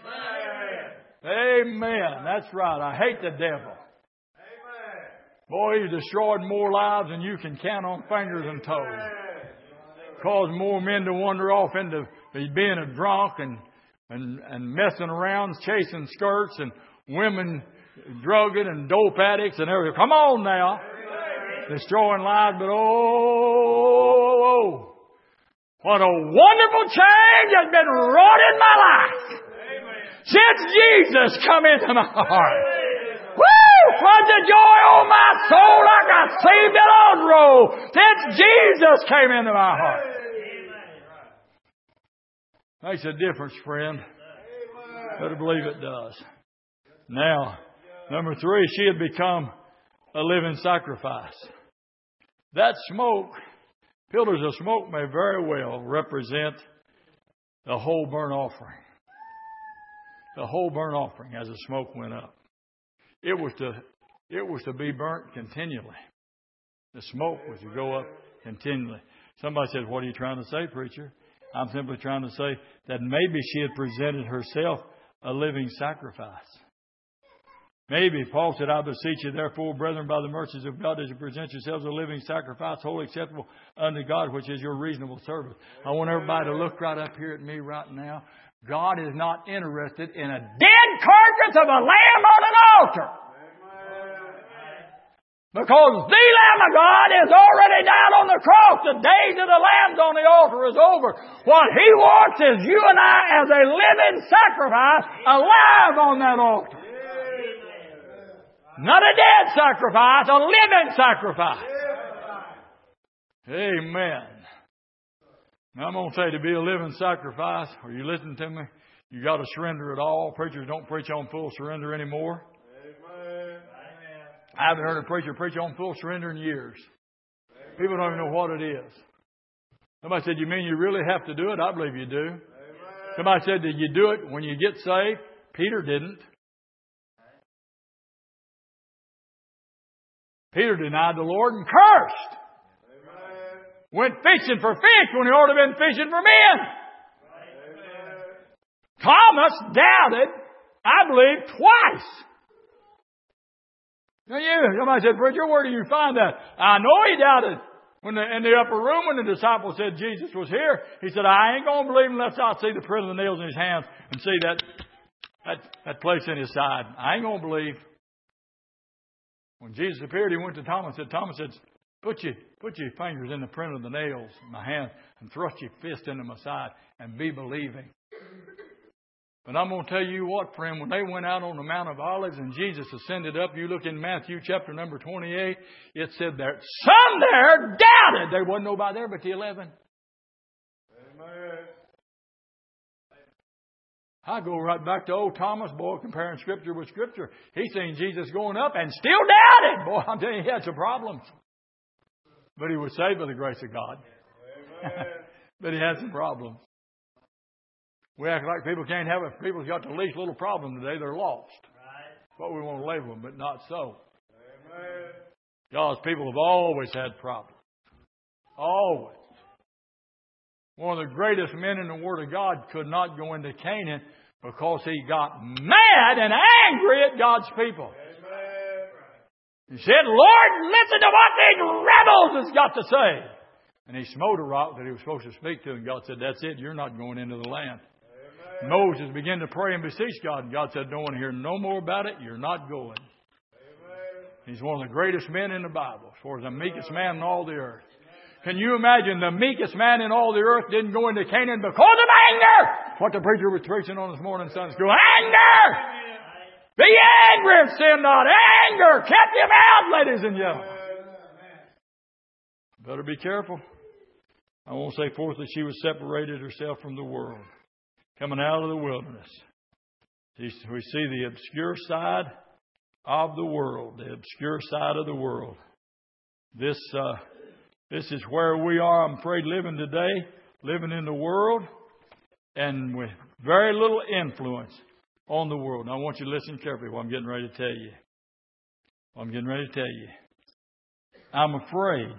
Amen. That's right. I hate the devil. Boy, he's destroyed more lives than you can count on fingers and toes. Caused more men to wander off into being a drunk and messing around, chasing skirts, and women drugging and dope addicts and everything. Come on now. Destroying lives, but oh, what a wonderful change has been wrought in my life. Since Jesus come into my heart. Woo! What the joy on my soul like I saved it on roll. Since Jesus came into my heart. Makes a difference, friend. Better believe it does. Now, number 3, she had become a living sacrifice. That smoke, pillars of smoke may very well represent the whole burnt offering. The whole burnt offering as the smoke went up. It was to be burnt continually. The smoke was to go up continually. Somebody says, what are you trying to say, preacher? I'm simply trying to say that maybe she had presented herself a living sacrifice. Maybe Paul said, I beseech you, therefore, brethren, by the mercies of God, that you present yourselves a living sacrifice, wholly acceptable unto God, which is your reasonable service. I want everybody to look right up here at me right now. God is not interested in a dead carcass of a lamb on an altar. Because the Lamb of God is already down on the cross. The days of the lambs on the altar is over. What He wants is you and I as a living sacrifice alive on that altar. Not a dead sacrifice, a living sacrifice. Amen. Now I'm going to say to be a living sacrifice, are you listening to me? You got to surrender it all. Preachers don't preach on full surrender anymore. I haven't heard a preacher preach on full surrender in years. People don't even know what it is. Somebody said, you mean you really have to do it? I believe you do. Somebody said, did you do it when you get saved? Peter didn't. Peter denied the Lord and cursed. Went fishing for fish when he ought to have been fishing for men. Thomas doubted, I believe, twice. Now, somebody said, preacher, where do you find that? I know he doubted. In the upper room when the disciples said Jesus was here, he said, I ain't going to believe unless I see the print of the nails in his hands and see that place in his side. I ain't going to believe. When Jesus appeared, he went to Thomas and said, Thomas said, put your fingers in the print of the nails in my hand and thrust your fist into my side and be believing. But I'm going to tell you what, friend, when they went out on the Mount of Olives and Jesus ascended up, you look in Matthew chapter number 28, it said that some there doubted. There wasn't nobody there but the 11. Amen. I go right back to old Thomas, boy, comparing Scripture with Scripture. He seen Jesus going up and still doubted. Boy, I'm telling you, he had some problems. But he was saved by the grace of God. But he had some problems. We act like people can't have it. People's got the least little problem today. They're lost. That's what we want to label them, but not so. Amen. God's people have always had problems. Always. One of the greatest men in the Word of God could not go into Canaan because he got mad and angry at God's people. Amen. He said, Lord, listen to what these rebels has got to say. And he smote a rock that he was supposed to speak to, and God said, that's it, you're not going into the land. Moses began to pray and beseech God. And God said, don't want to hear no more about it. You're not going. He's one of the greatest men in the Bible, as far as the meekest man in all the earth. Can you imagine the meekest man in all the earth didn't go into Canaan because of anger? What the preacher was preaching on this morning in Sunday school. Anger! Be angry and sin not. Anger kept him out, ladies and gentlemen. Better be careful. I won't say fourthly, she was separated herself from the world, coming out of the wilderness. We see the obscure side of the world, the obscure side of the world. This is where we are, I'm afraid, living today, living in the world, and with very little influence on the world. Now, I want you to listen carefully what I'm getting ready to tell you. I'm afraid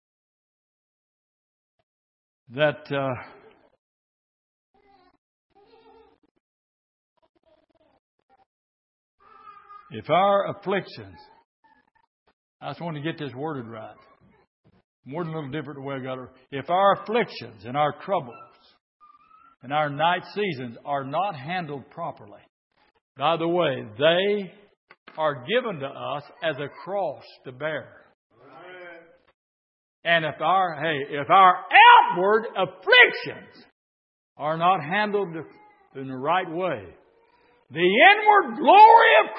that if our afflictions, I just want to get this worded right. More than a little different the way I got it. If our afflictions and our troubles and our night seasons are not handled properly, by the way, they are given to us as a cross to bear. And if our outward afflictions are not handled in the right way, the inward glory of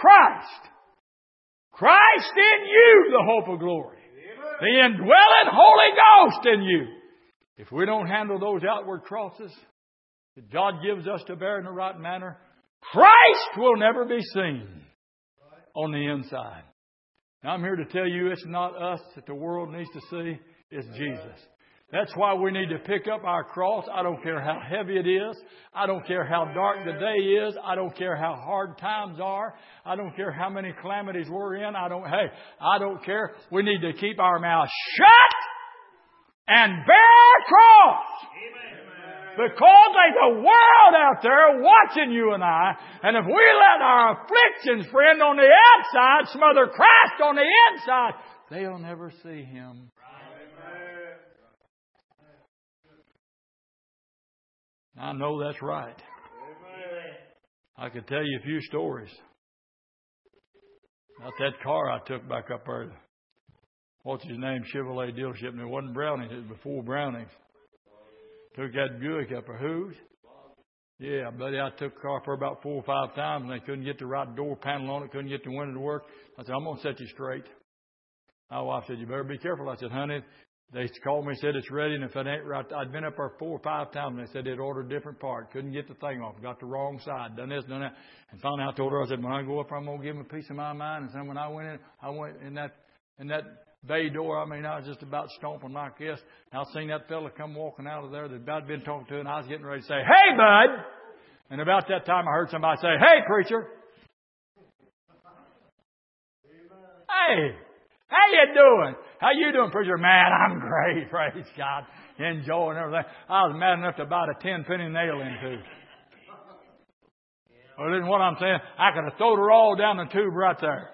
Christ in you, the hope of glory, the indwelling Holy Ghost in you. If we don't handle those outward crosses that God gives us to bear in the right manner, Christ will never be seen on the inside. Now, I'm here to tell you it's not us that the world needs to see, it's Jesus. That's why we need to pick up our cross. I don't care how heavy it is. I don't care how dark the day is. I don't care how hard times are. I don't care how many calamities we're in. I don't care. We need to keep our mouths shut and bear our cross. Because there's a world out there watching you and I. And if we let our afflictions, friend, on the outside smother Christ on the inside, they'll never see Him. I know that's right. I could tell you a few stories about that car I took back up there. What's his name? Chevrolet dealership. And it wasn't Browning. It was before Browning. Took that Buick up there. Whose? Yeah, buddy, I took the car for about 4 or 5 times and they couldn't get the right door panel on it. Couldn't get the window to work. I said, I'm going to set you straight. My wife said, you better be careful. I said, honey, they called me and said it's ready, and if it ain't right, I'd been up there 4 or 5 times, and they said they'd ordered a different part. Couldn't get the thing off. Got the wrong side. Done this, done that. And finally I told her, I said, when I go up there, I'm going to give them a piece of my mind. And so when I went in that bay door, I was just about stomping like this. And I seen that fella come walking out of there that I'd been talking to, and I was getting ready to say, hey, bud. And about that time I heard somebody say, hey, preacher. Hey. How you doing? How you doing, preacher? Man, I'm great. Praise God. Enjoying everything. I was mad enough to bite a 10-penny nail into. Well, listen what I'm saying. I could have thrown her all down the tube right there.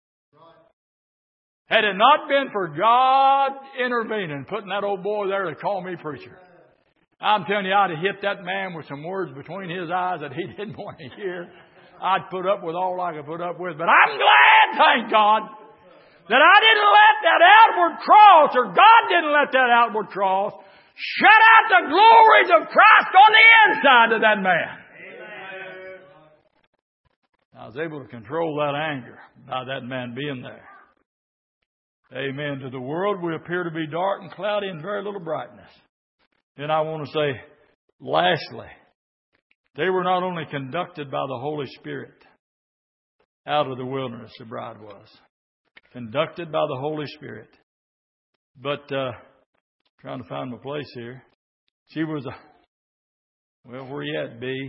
Had it not been for God intervening, putting that old boy there to call me preacher, I'm telling you, I'd have hit that man with some words between his eyes that he didn't want to hear. I'd put up with all I could put up with. But I'm glad, thank God, that I didn't let that outward cross, or God didn't let that outward cross, shut out the glories of Christ on the inside of that man. Amen. I was able to control that anger by that man being there. Amen. To the world, we appear to be dark and cloudy and very little brightness. Then I want to say, lastly, they were not only conducted by the Holy Spirit out of the wilderness, the bride was. Conducted by the Holy Spirit. But, trying to find my place here. She was where you at, B?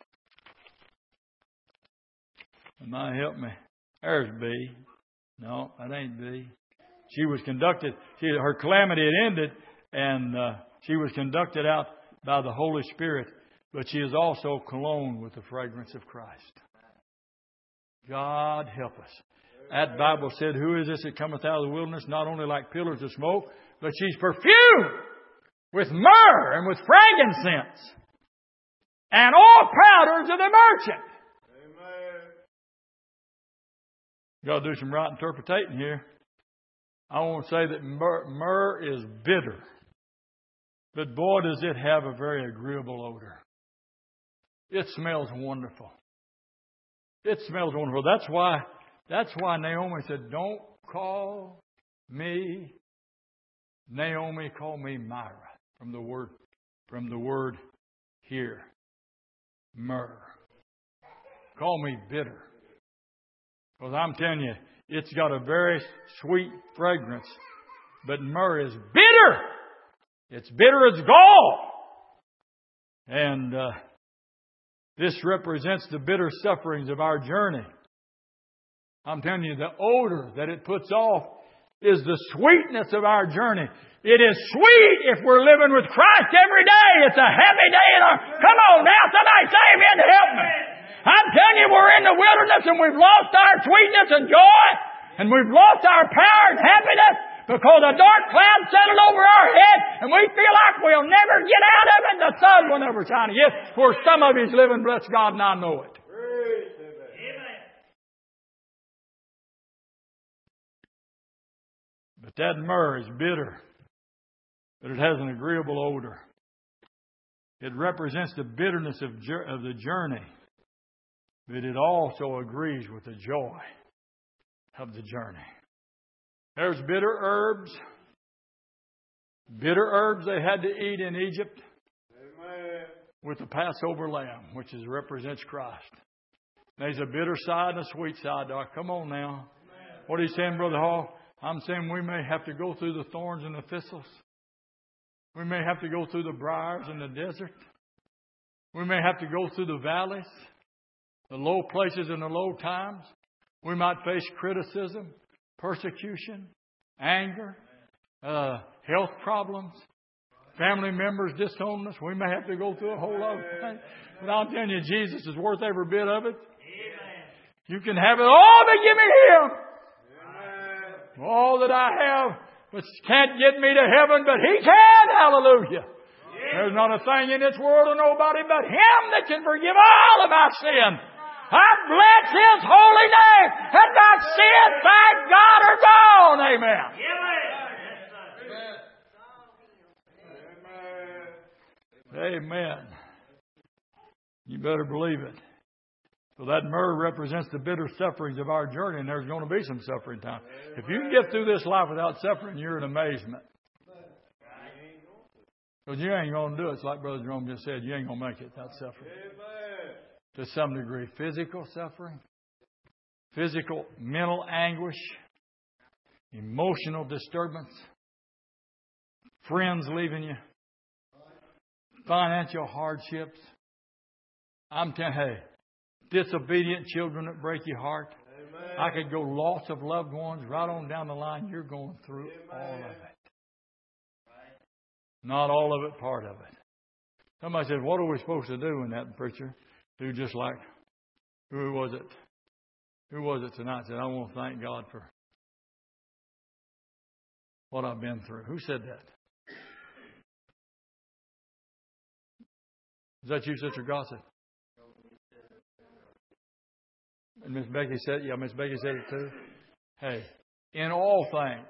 Somebody help me. There's B. No, that ain't B. She was conducted, her calamity had ended, and she was conducted out by the Holy Spirit, but she is also cologne with the fragrance of Christ. God help us. That Bible said, who is this that cometh out of the wilderness, not only like pillars of smoke, but she's perfumed with myrrh and with frankincense and all powders of the merchant. Got to do some right interpreting here. I want to say that myrrh is bitter. But boy, does it have a very agreeable odor. It smells wonderful. It smells wonderful. That's why Naomi said, don't call me Naomi, call me Myra. From the word here. Myrrh. Call me bitter. Because I'm telling you, it's got a very sweet fragrance. But myrrh is bitter. It's bitter as gall. And this represents the bitter sufferings of our journey. I'm telling you, the odor that it puts off is the sweetness of our journey. It is sweet if we're living with Christ every day. It's a happy day. Come on now, somebody say amen to help me. I'm telling you, we're in the wilderness and we've lost our sweetness and joy. And we've lost our power and happiness because a dark cloud settled over our head and we feel like we'll never get out of it. The sun will never shine again. For some of you's living, bless God, and I know it. But that myrrh is bitter, but it has an agreeable odor. It represents the bitterness of the journey, but it also agrees with the joy of the journey. There's bitter herbs. Bitter herbs they had to eat in Egypt. Amen. With the Passover lamb, which represents Christ. There's a bitter side and a sweet side. Come on now. Amen. What are you saying, Brother Hall? I'm saying we may have to go through the thorns and the thistles. We may have to go through the briars and the desert. We may have to go through the valleys, the low places and the low times. We might face criticism, persecution, anger, health problems, family members disown us. We may have to go through a whole lot of things. But I'm telling you, Jesus is worth every bit of it. You can have it all, but give me Him. All that I have, but can't get me to heaven, but He can. Hallelujah. There's not a thing in this world or nobody but Him that can forgive all of our sin. I bless His holy name. And my sins, thank God, are gone. Amen. Amen. You better believe it. So that myrrh represents the bitter sufferings of our journey, and there's going to be some suffering time. If you can get through this life without suffering, you're in amazement. Because you ain't going to do it. It's like Brother Jerome just said, you ain't going to make it without suffering. To some degree, physical suffering, physical mental anguish, emotional disturbance, friends leaving you, financial hardships. I'm telling you, disobedient children that break your heart. Amen. I could go loss of loved ones right on down the line. You're going through all of it. Not all of it, part of it. Somebody said, what are we supposed to do in that, preacher? Do just like, who was it? Who was it tonight? Said, I want to thank God for what I've been through. Who said that? Is that you, Sister Gossett? And Miss Becky said, Miss Becky said it too. Hey, in all things,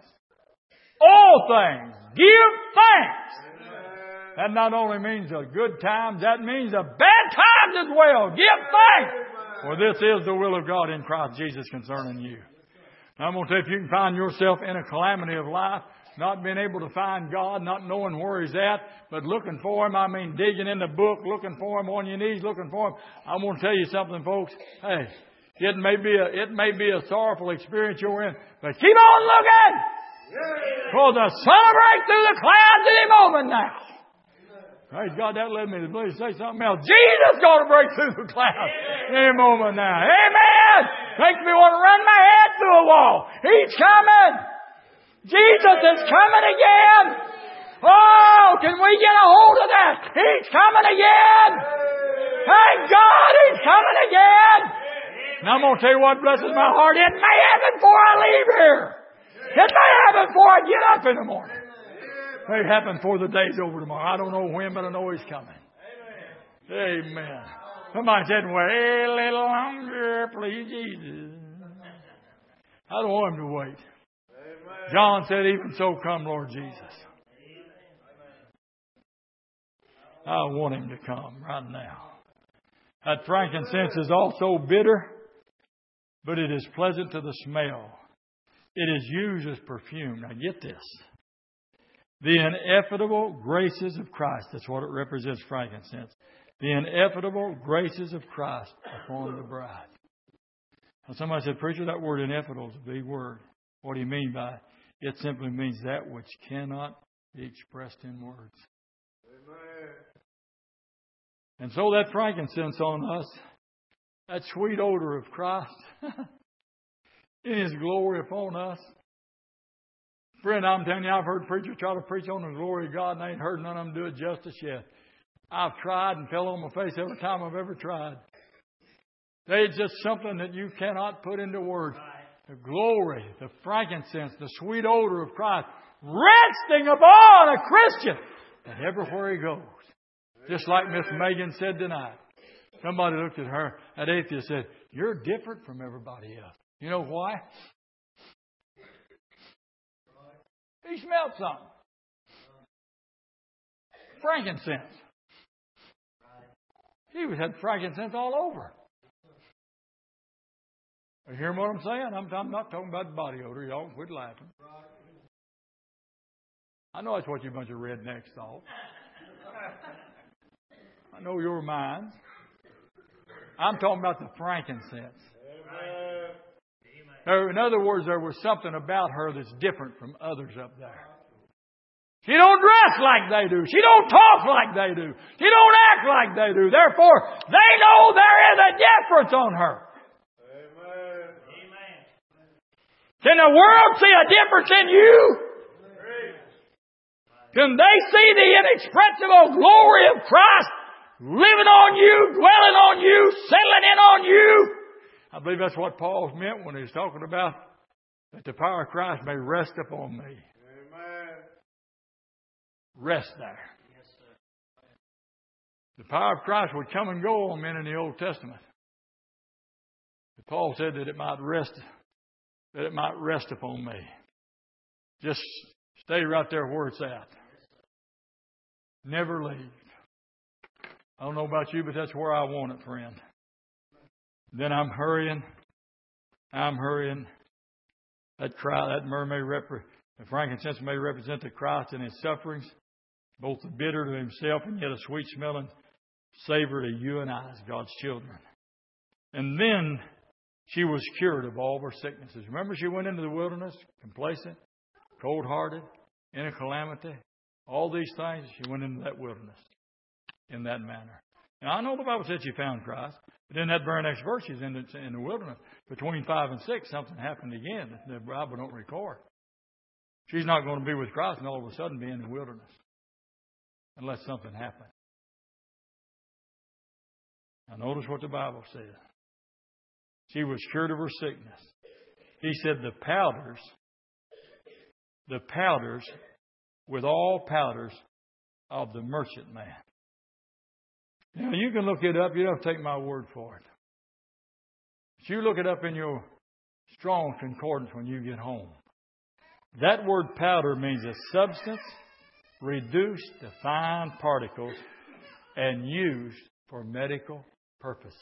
give thanks. That not only means a good time, that means a bad times as well. Give thanks. For this is the will of God in Christ Jesus concerning you. Now, I'm going to tell you, if you can find yourself in a calamity of life, not being able to find God, not knowing where He's at, but looking for Him, digging in the book, looking for Him on your knees, looking for Him. I want to tell you something, folks. Hey, it may be a sorrowful experience you're in, but keep on looking. For the sun will break through the clouds any moment now. Praise God, that led me to believe, say something else. Jesus is going to break through the clouds any moment now. Amen. Makes me want to run my head through a wall. He's coming. Jesus is coming again. Oh, can we get a hold of that? He's coming again. Thank God He's coming again. Now I'm going to tell you what blesses my heart. It may happen before I leave here. It may happen before I get up in the morning. It may happen before the day's over tomorrow. I don't know when, but I know He's coming. Amen. Somebody said, wait a little longer, please, Jesus. I don't want him to wait. John said, even so come, Lord Jesus. I want him to come right now. That frankincense is also bitter, but it is pleasant to the smell. It is used as perfume. Now get this. The ineffable graces of Christ. That's what it represents, frankincense. The ineffable graces of Christ upon the bride. Now somebody said, preacher, that word ineffable is a big word. What do you mean by it? It simply means that which cannot be expressed in words. Amen. And so that frankincense on us, that sweet odor of Christ in His glory upon us. Friend, I'm telling you, I've heard preachers try to preach on the glory of God, and I ain't heard none of them do it justice yet. I've tried and fell on my face every time I've ever tried. It's just something that you cannot put into words. The glory, the frankincense, the sweet odor of Christ resting upon a Christian and everywhere he goes. Just like Miss Megan said tonight. Somebody looked at her, that atheist said, you're different from everybody else. You know why? He smelled something. Frankincense. He had frankincense all over. You hear what I'm saying? I'm not talking about body odor. Y'all quit laughing. I know that's what you bunch of rednecks thought. I know your minds. I'm talking about the frankincense. In other words, there was something about her that's different from others up there. She don't dress like they do. She don't talk like they do. She don't act like they do. Therefore, they know there is a difference on her. Amen. Can the world see a difference in you? Can they see the inexpressible glory of Christ living on you, dwelling on you, settling in on you? I believe that's what Paul meant when he was talking about that the power of Christ may rest upon me. Amen. Rest there. Yes, sir. The power of Christ would come and go on men in the Old Testament. But Paul said that it might rest upon me. Just stay right there where it's at. Never leave. I don't know about you, but that's where I want it, friend. Then I'm hurrying. That myrrh the frankincense may represent the Christ in His sufferings, both the bitter to Himself and yet a sweet smelling savor to you and I as God's children. And then she was cured of all of her sicknesses. Remember, she went into the wilderness, complacent, cold-hearted, in a calamity. All these things, she went into that wilderness in that manner. Now, I know the Bible said she found Christ. But in that very next verse, she's in the wilderness. Between 5 and 6, something happened again that the Bible don't record. She's not going to be with Christ and all of a sudden be in the wilderness. Unless something happened. Now notice what the Bible says. She was cured of her sickness. He said the powders with all powders of the merchant man. Now, you can look it up. You don't have to take my word for it. But you look it up in your Strong's Concordance when you get home. That word powder means a substance reduced to fine particles and used for medical purposes.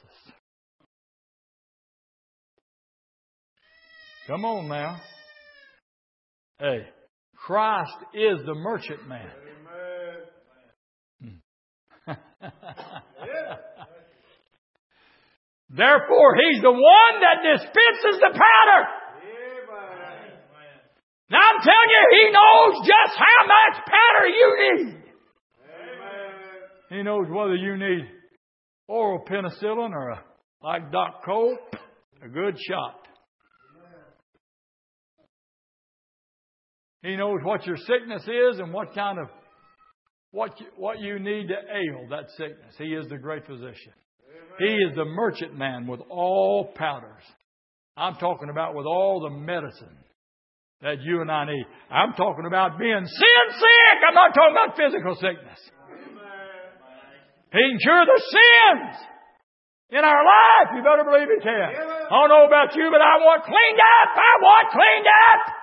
Come on now. Hey, Christ is the merchant man. Therefore, He's the one that dispenses the powder. Now I'm telling you, He knows just how much powder you need. He knows whether you need oral penicillin or, like Doc Cole, a good shot. He knows what your sickness is and what kind of what you need to ail that sickness. He is the great physician. He is the merchant man with all powders. I'm talking about with all the medicine that you and I need. I'm talking about being sin sick. I'm not talking about physical sickness. He can cure the sins in our life. You better believe He can. I don't know about you, but I want cleaned up. I want cleaned up.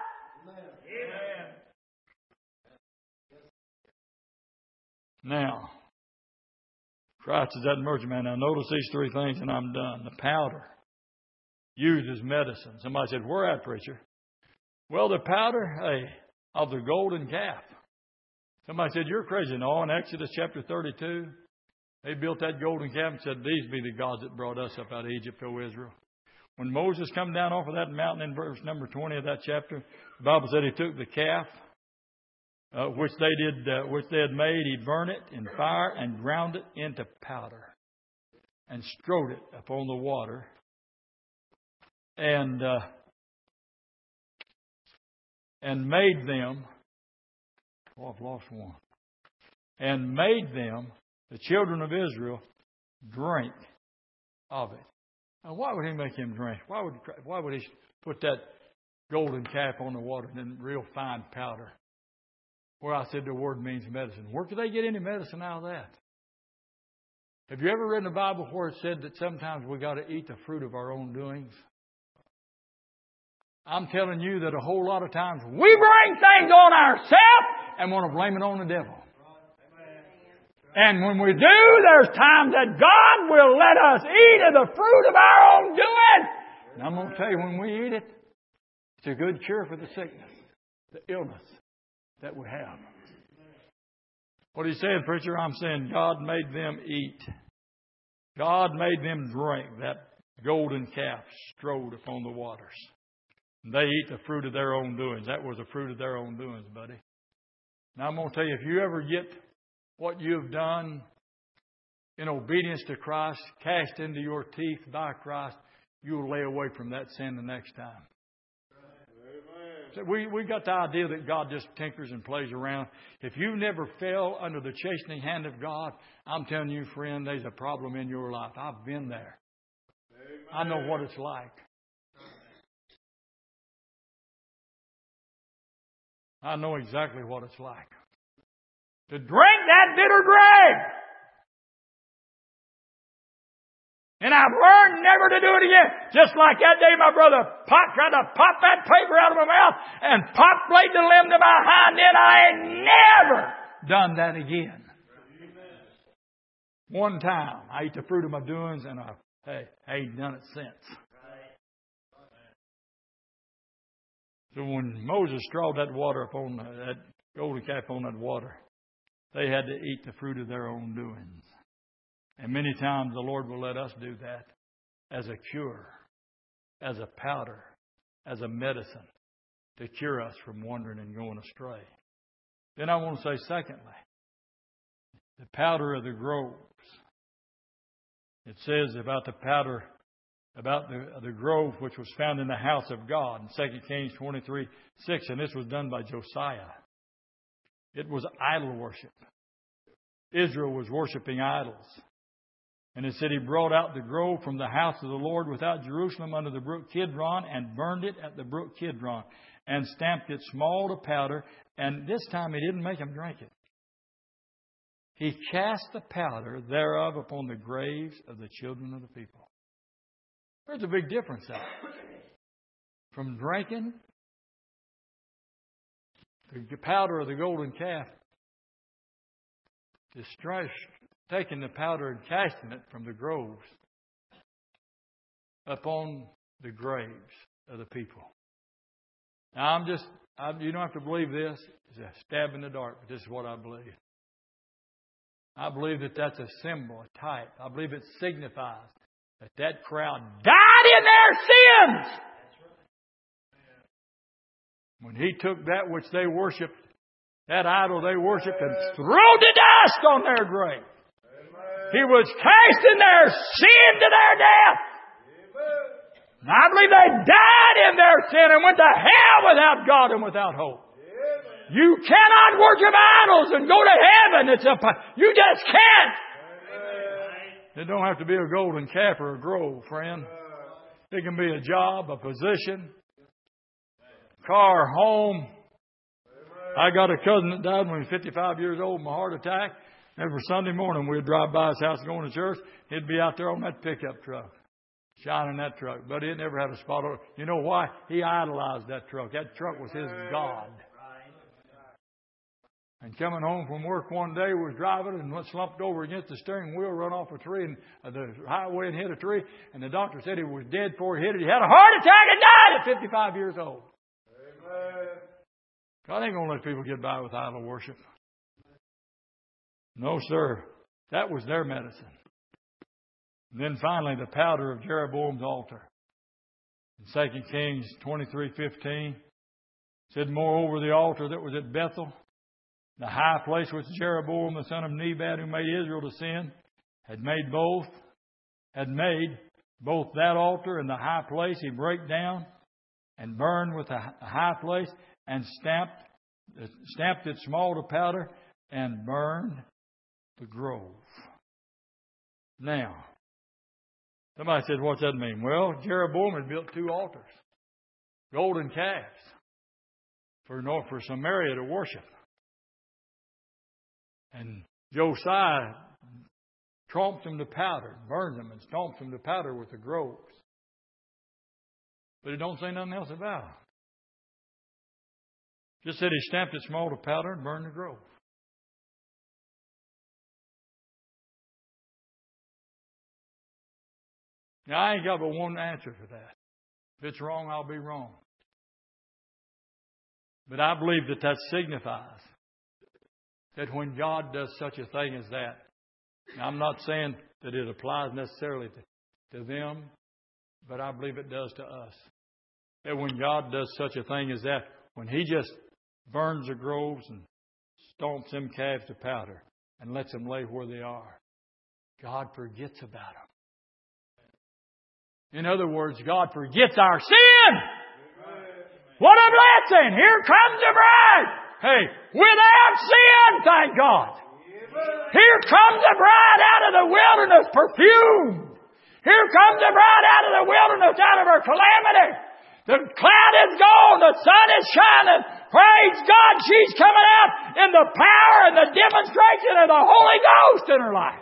Now, Christ is that merchant man. Now, notice these three things and I'm done. The powder used as medicine. Somebody said, where at, preacher? Well, the powder, of the golden calf. Somebody said, you're crazy. No, in Exodus chapter 32, they built that golden calf and said, these be the gods that brought us up out of Egypt, O Israel. When Moses come down off of that mountain in verse number 20 of that chapter, the Bible said he took the calf, which they had made, he burned it in fire and ground it into powder and strode it upon the water and made them. Oh, I've lost one. And made them, the children of Israel, drink of it. Now, why would He make him drink? Why would He put that golden calf on the water and then real fine powder? Where I said the word means medicine. Where could they get any medicine out of that? Have you ever read in the Bible where it said that sometimes we got to eat the fruit of our own doings? I'm telling you that a whole lot of times we bring things on ourselves and want to blame it on the devil. And when we do, there's times that God will let us eat of the fruit of our own doing. And I'm going to tell you, when we eat it, it's a good cure for the sickness, the illness that we have. What are you saying, preacher? I'm saying God made them eat. God made them drink that golden calf strode upon the waters. And they eat the fruit of their own doings. That was the fruit of their own doings, buddy. Now I'm going to tell you, if you ever get what you've done in obedience to Christ cast into your teeth by Christ, you will lay away from that sin the next time. So we got the idea that God just tinkers and plays around. If you never fell under the chastening hand of God, I'm telling you, friend, there's a problem in your life. I've been there. I know what it's like. I know exactly what it's like. To drink that bitter drink. And I've learned never to do it again. Just like that day my brother tried to pop that paper out of my mouth and blade the limb to my hind end. I ain't never done that again. One time I ate the fruit of my doings and I ain't done it since. So when Moses strawed that water upon that golden calf on that water, they had to eat the fruit of their own doings. And many times the Lord will let us do that as a cure, as a powder, as a medicine to cure us from wandering and going astray. Then I want to say, secondly, the powder of the groves. It says about the powder, about the grove which was found in the house of God in 2 Kings 23:6, and this was done by Josiah. It was idol worship. Israel was worshiping idols. And it said he brought out the grove from the house of the Lord without Jerusalem under the brook Kidron and burned it at the brook Kidron and stamped it small to powder. And this time he didn't make them drink it. He cast the powder thereof upon the graves of the children of the people. There's a big difference there. From drinking the powder of the golden calf to taking the powder and casting it from the groves upon the graves of the people. Now you don't have to believe this. It's a stab in the dark, but this is what I believe. I believe that that's a symbol, a type. I believe it signifies that crowd died in their sins. When he took that which they worshipped, that idol they worshipped, and threw the dust on their grave. He was casting their sin to their death. And I believe they died in their sin and went to hell without God and without hope. You cannot worship idols and go to heaven. You just can't. It don't have to be a golden calf or a grove, friend. It can be a job, a position, car, home. I got a cousin that died when he was 55 years old from a heart attack. Every Sunday morning we'd drive by his house going to church. He'd be out there on that pickup truck, shining that truck. But he never had a spot on it. You know why? He idolized that truck. That truck was his God. And coming home from work one day, we was driving and slumped over against the steering wheel, run off a tree, and the highway and hit a tree. And the doctor said he was dead before he hit it. He had a heart attack and died at 55 years old. Amen. God ain't going to let people get by with idol worship. No, sir. That was their medicine. And then finally, the powder of Jeroboam's altar. In 2 Kings 23:15, said, moreover, the altar that was at Bethel, the high place which Jeroboam the son of Nebat, who made Israel to sin, had made both that altar and the high place he brake down and burned with the high place and stamped it small to powder and burned the grove. Now, somebody said, what's that mean? Well, Jeroboam had built 2 altars, golden calves, for Samaria to worship. And Josiah tromped them to powder, burned them, and stomped them to powder with the groves. But it don't say nothing else about it. Just said he stamped it small to powder and burned the grove. Now, I ain't got but one answer for that. If it's wrong, I'll be wrong. But I believe that signifies that when God does such a thing as that, now I'm not saying that it applies necessarily to them, but I believe it does to us. That when God does such a thing as that, when He just burns the groves and stomps them calves to powder and lets them lay where they are, God forgets about them. In other words, God forgets our sin. What a blessing! Here comes the bride. Hey, without sin, thank God. Here comes the bride out of the wilderness, perfumed. Here comes the bride out of the wilderness, out of her calamity. The cloud is gone. The sun is shining. Praise God, she's coming out in the power and the demonstration of the Holy Ghost in her life.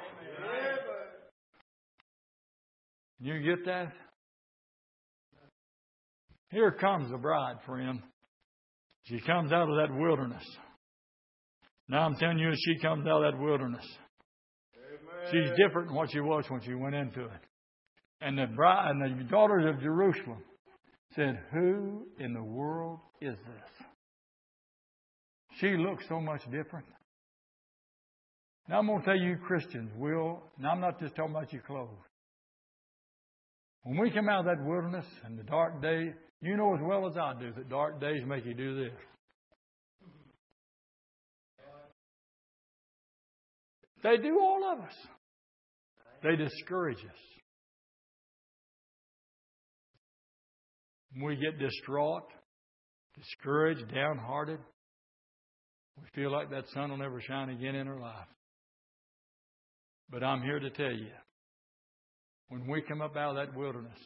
You get that? Here comes the bride, friend. She comes out of that wilderness. Now I'm telling you, as she comes out of that wilderness, she's different than what she was when she went into it. And the bride and the daughters of Jerusalem said, "Who in the world is this?" She looks so much different. Now I'm going to tell you, Christians will, and I'm not just talking about your clothes. When we come out of that wilderness and the dark days, you know as well as I do that dark days make you do this. They do all of us. They discourage us. When we get distraught, discouraged, downhearted, we feel like that sun will never shine again in our life. But I'm here to tell you, when we come up out of that wilderness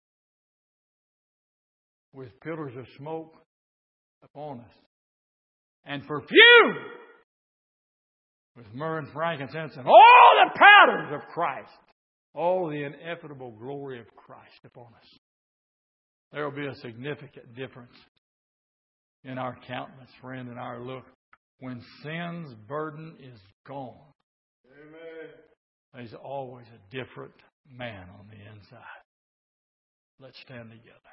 with pillars of smoke upon us and perfume with myrrh and frankincense and all the powders of Christ, all the ineffable glory of Christ upon us, there will be a significant difference in our countenance, friend, in our look. When sin's burden is gone, amen, there's always a different man on the inside. Let's stand together.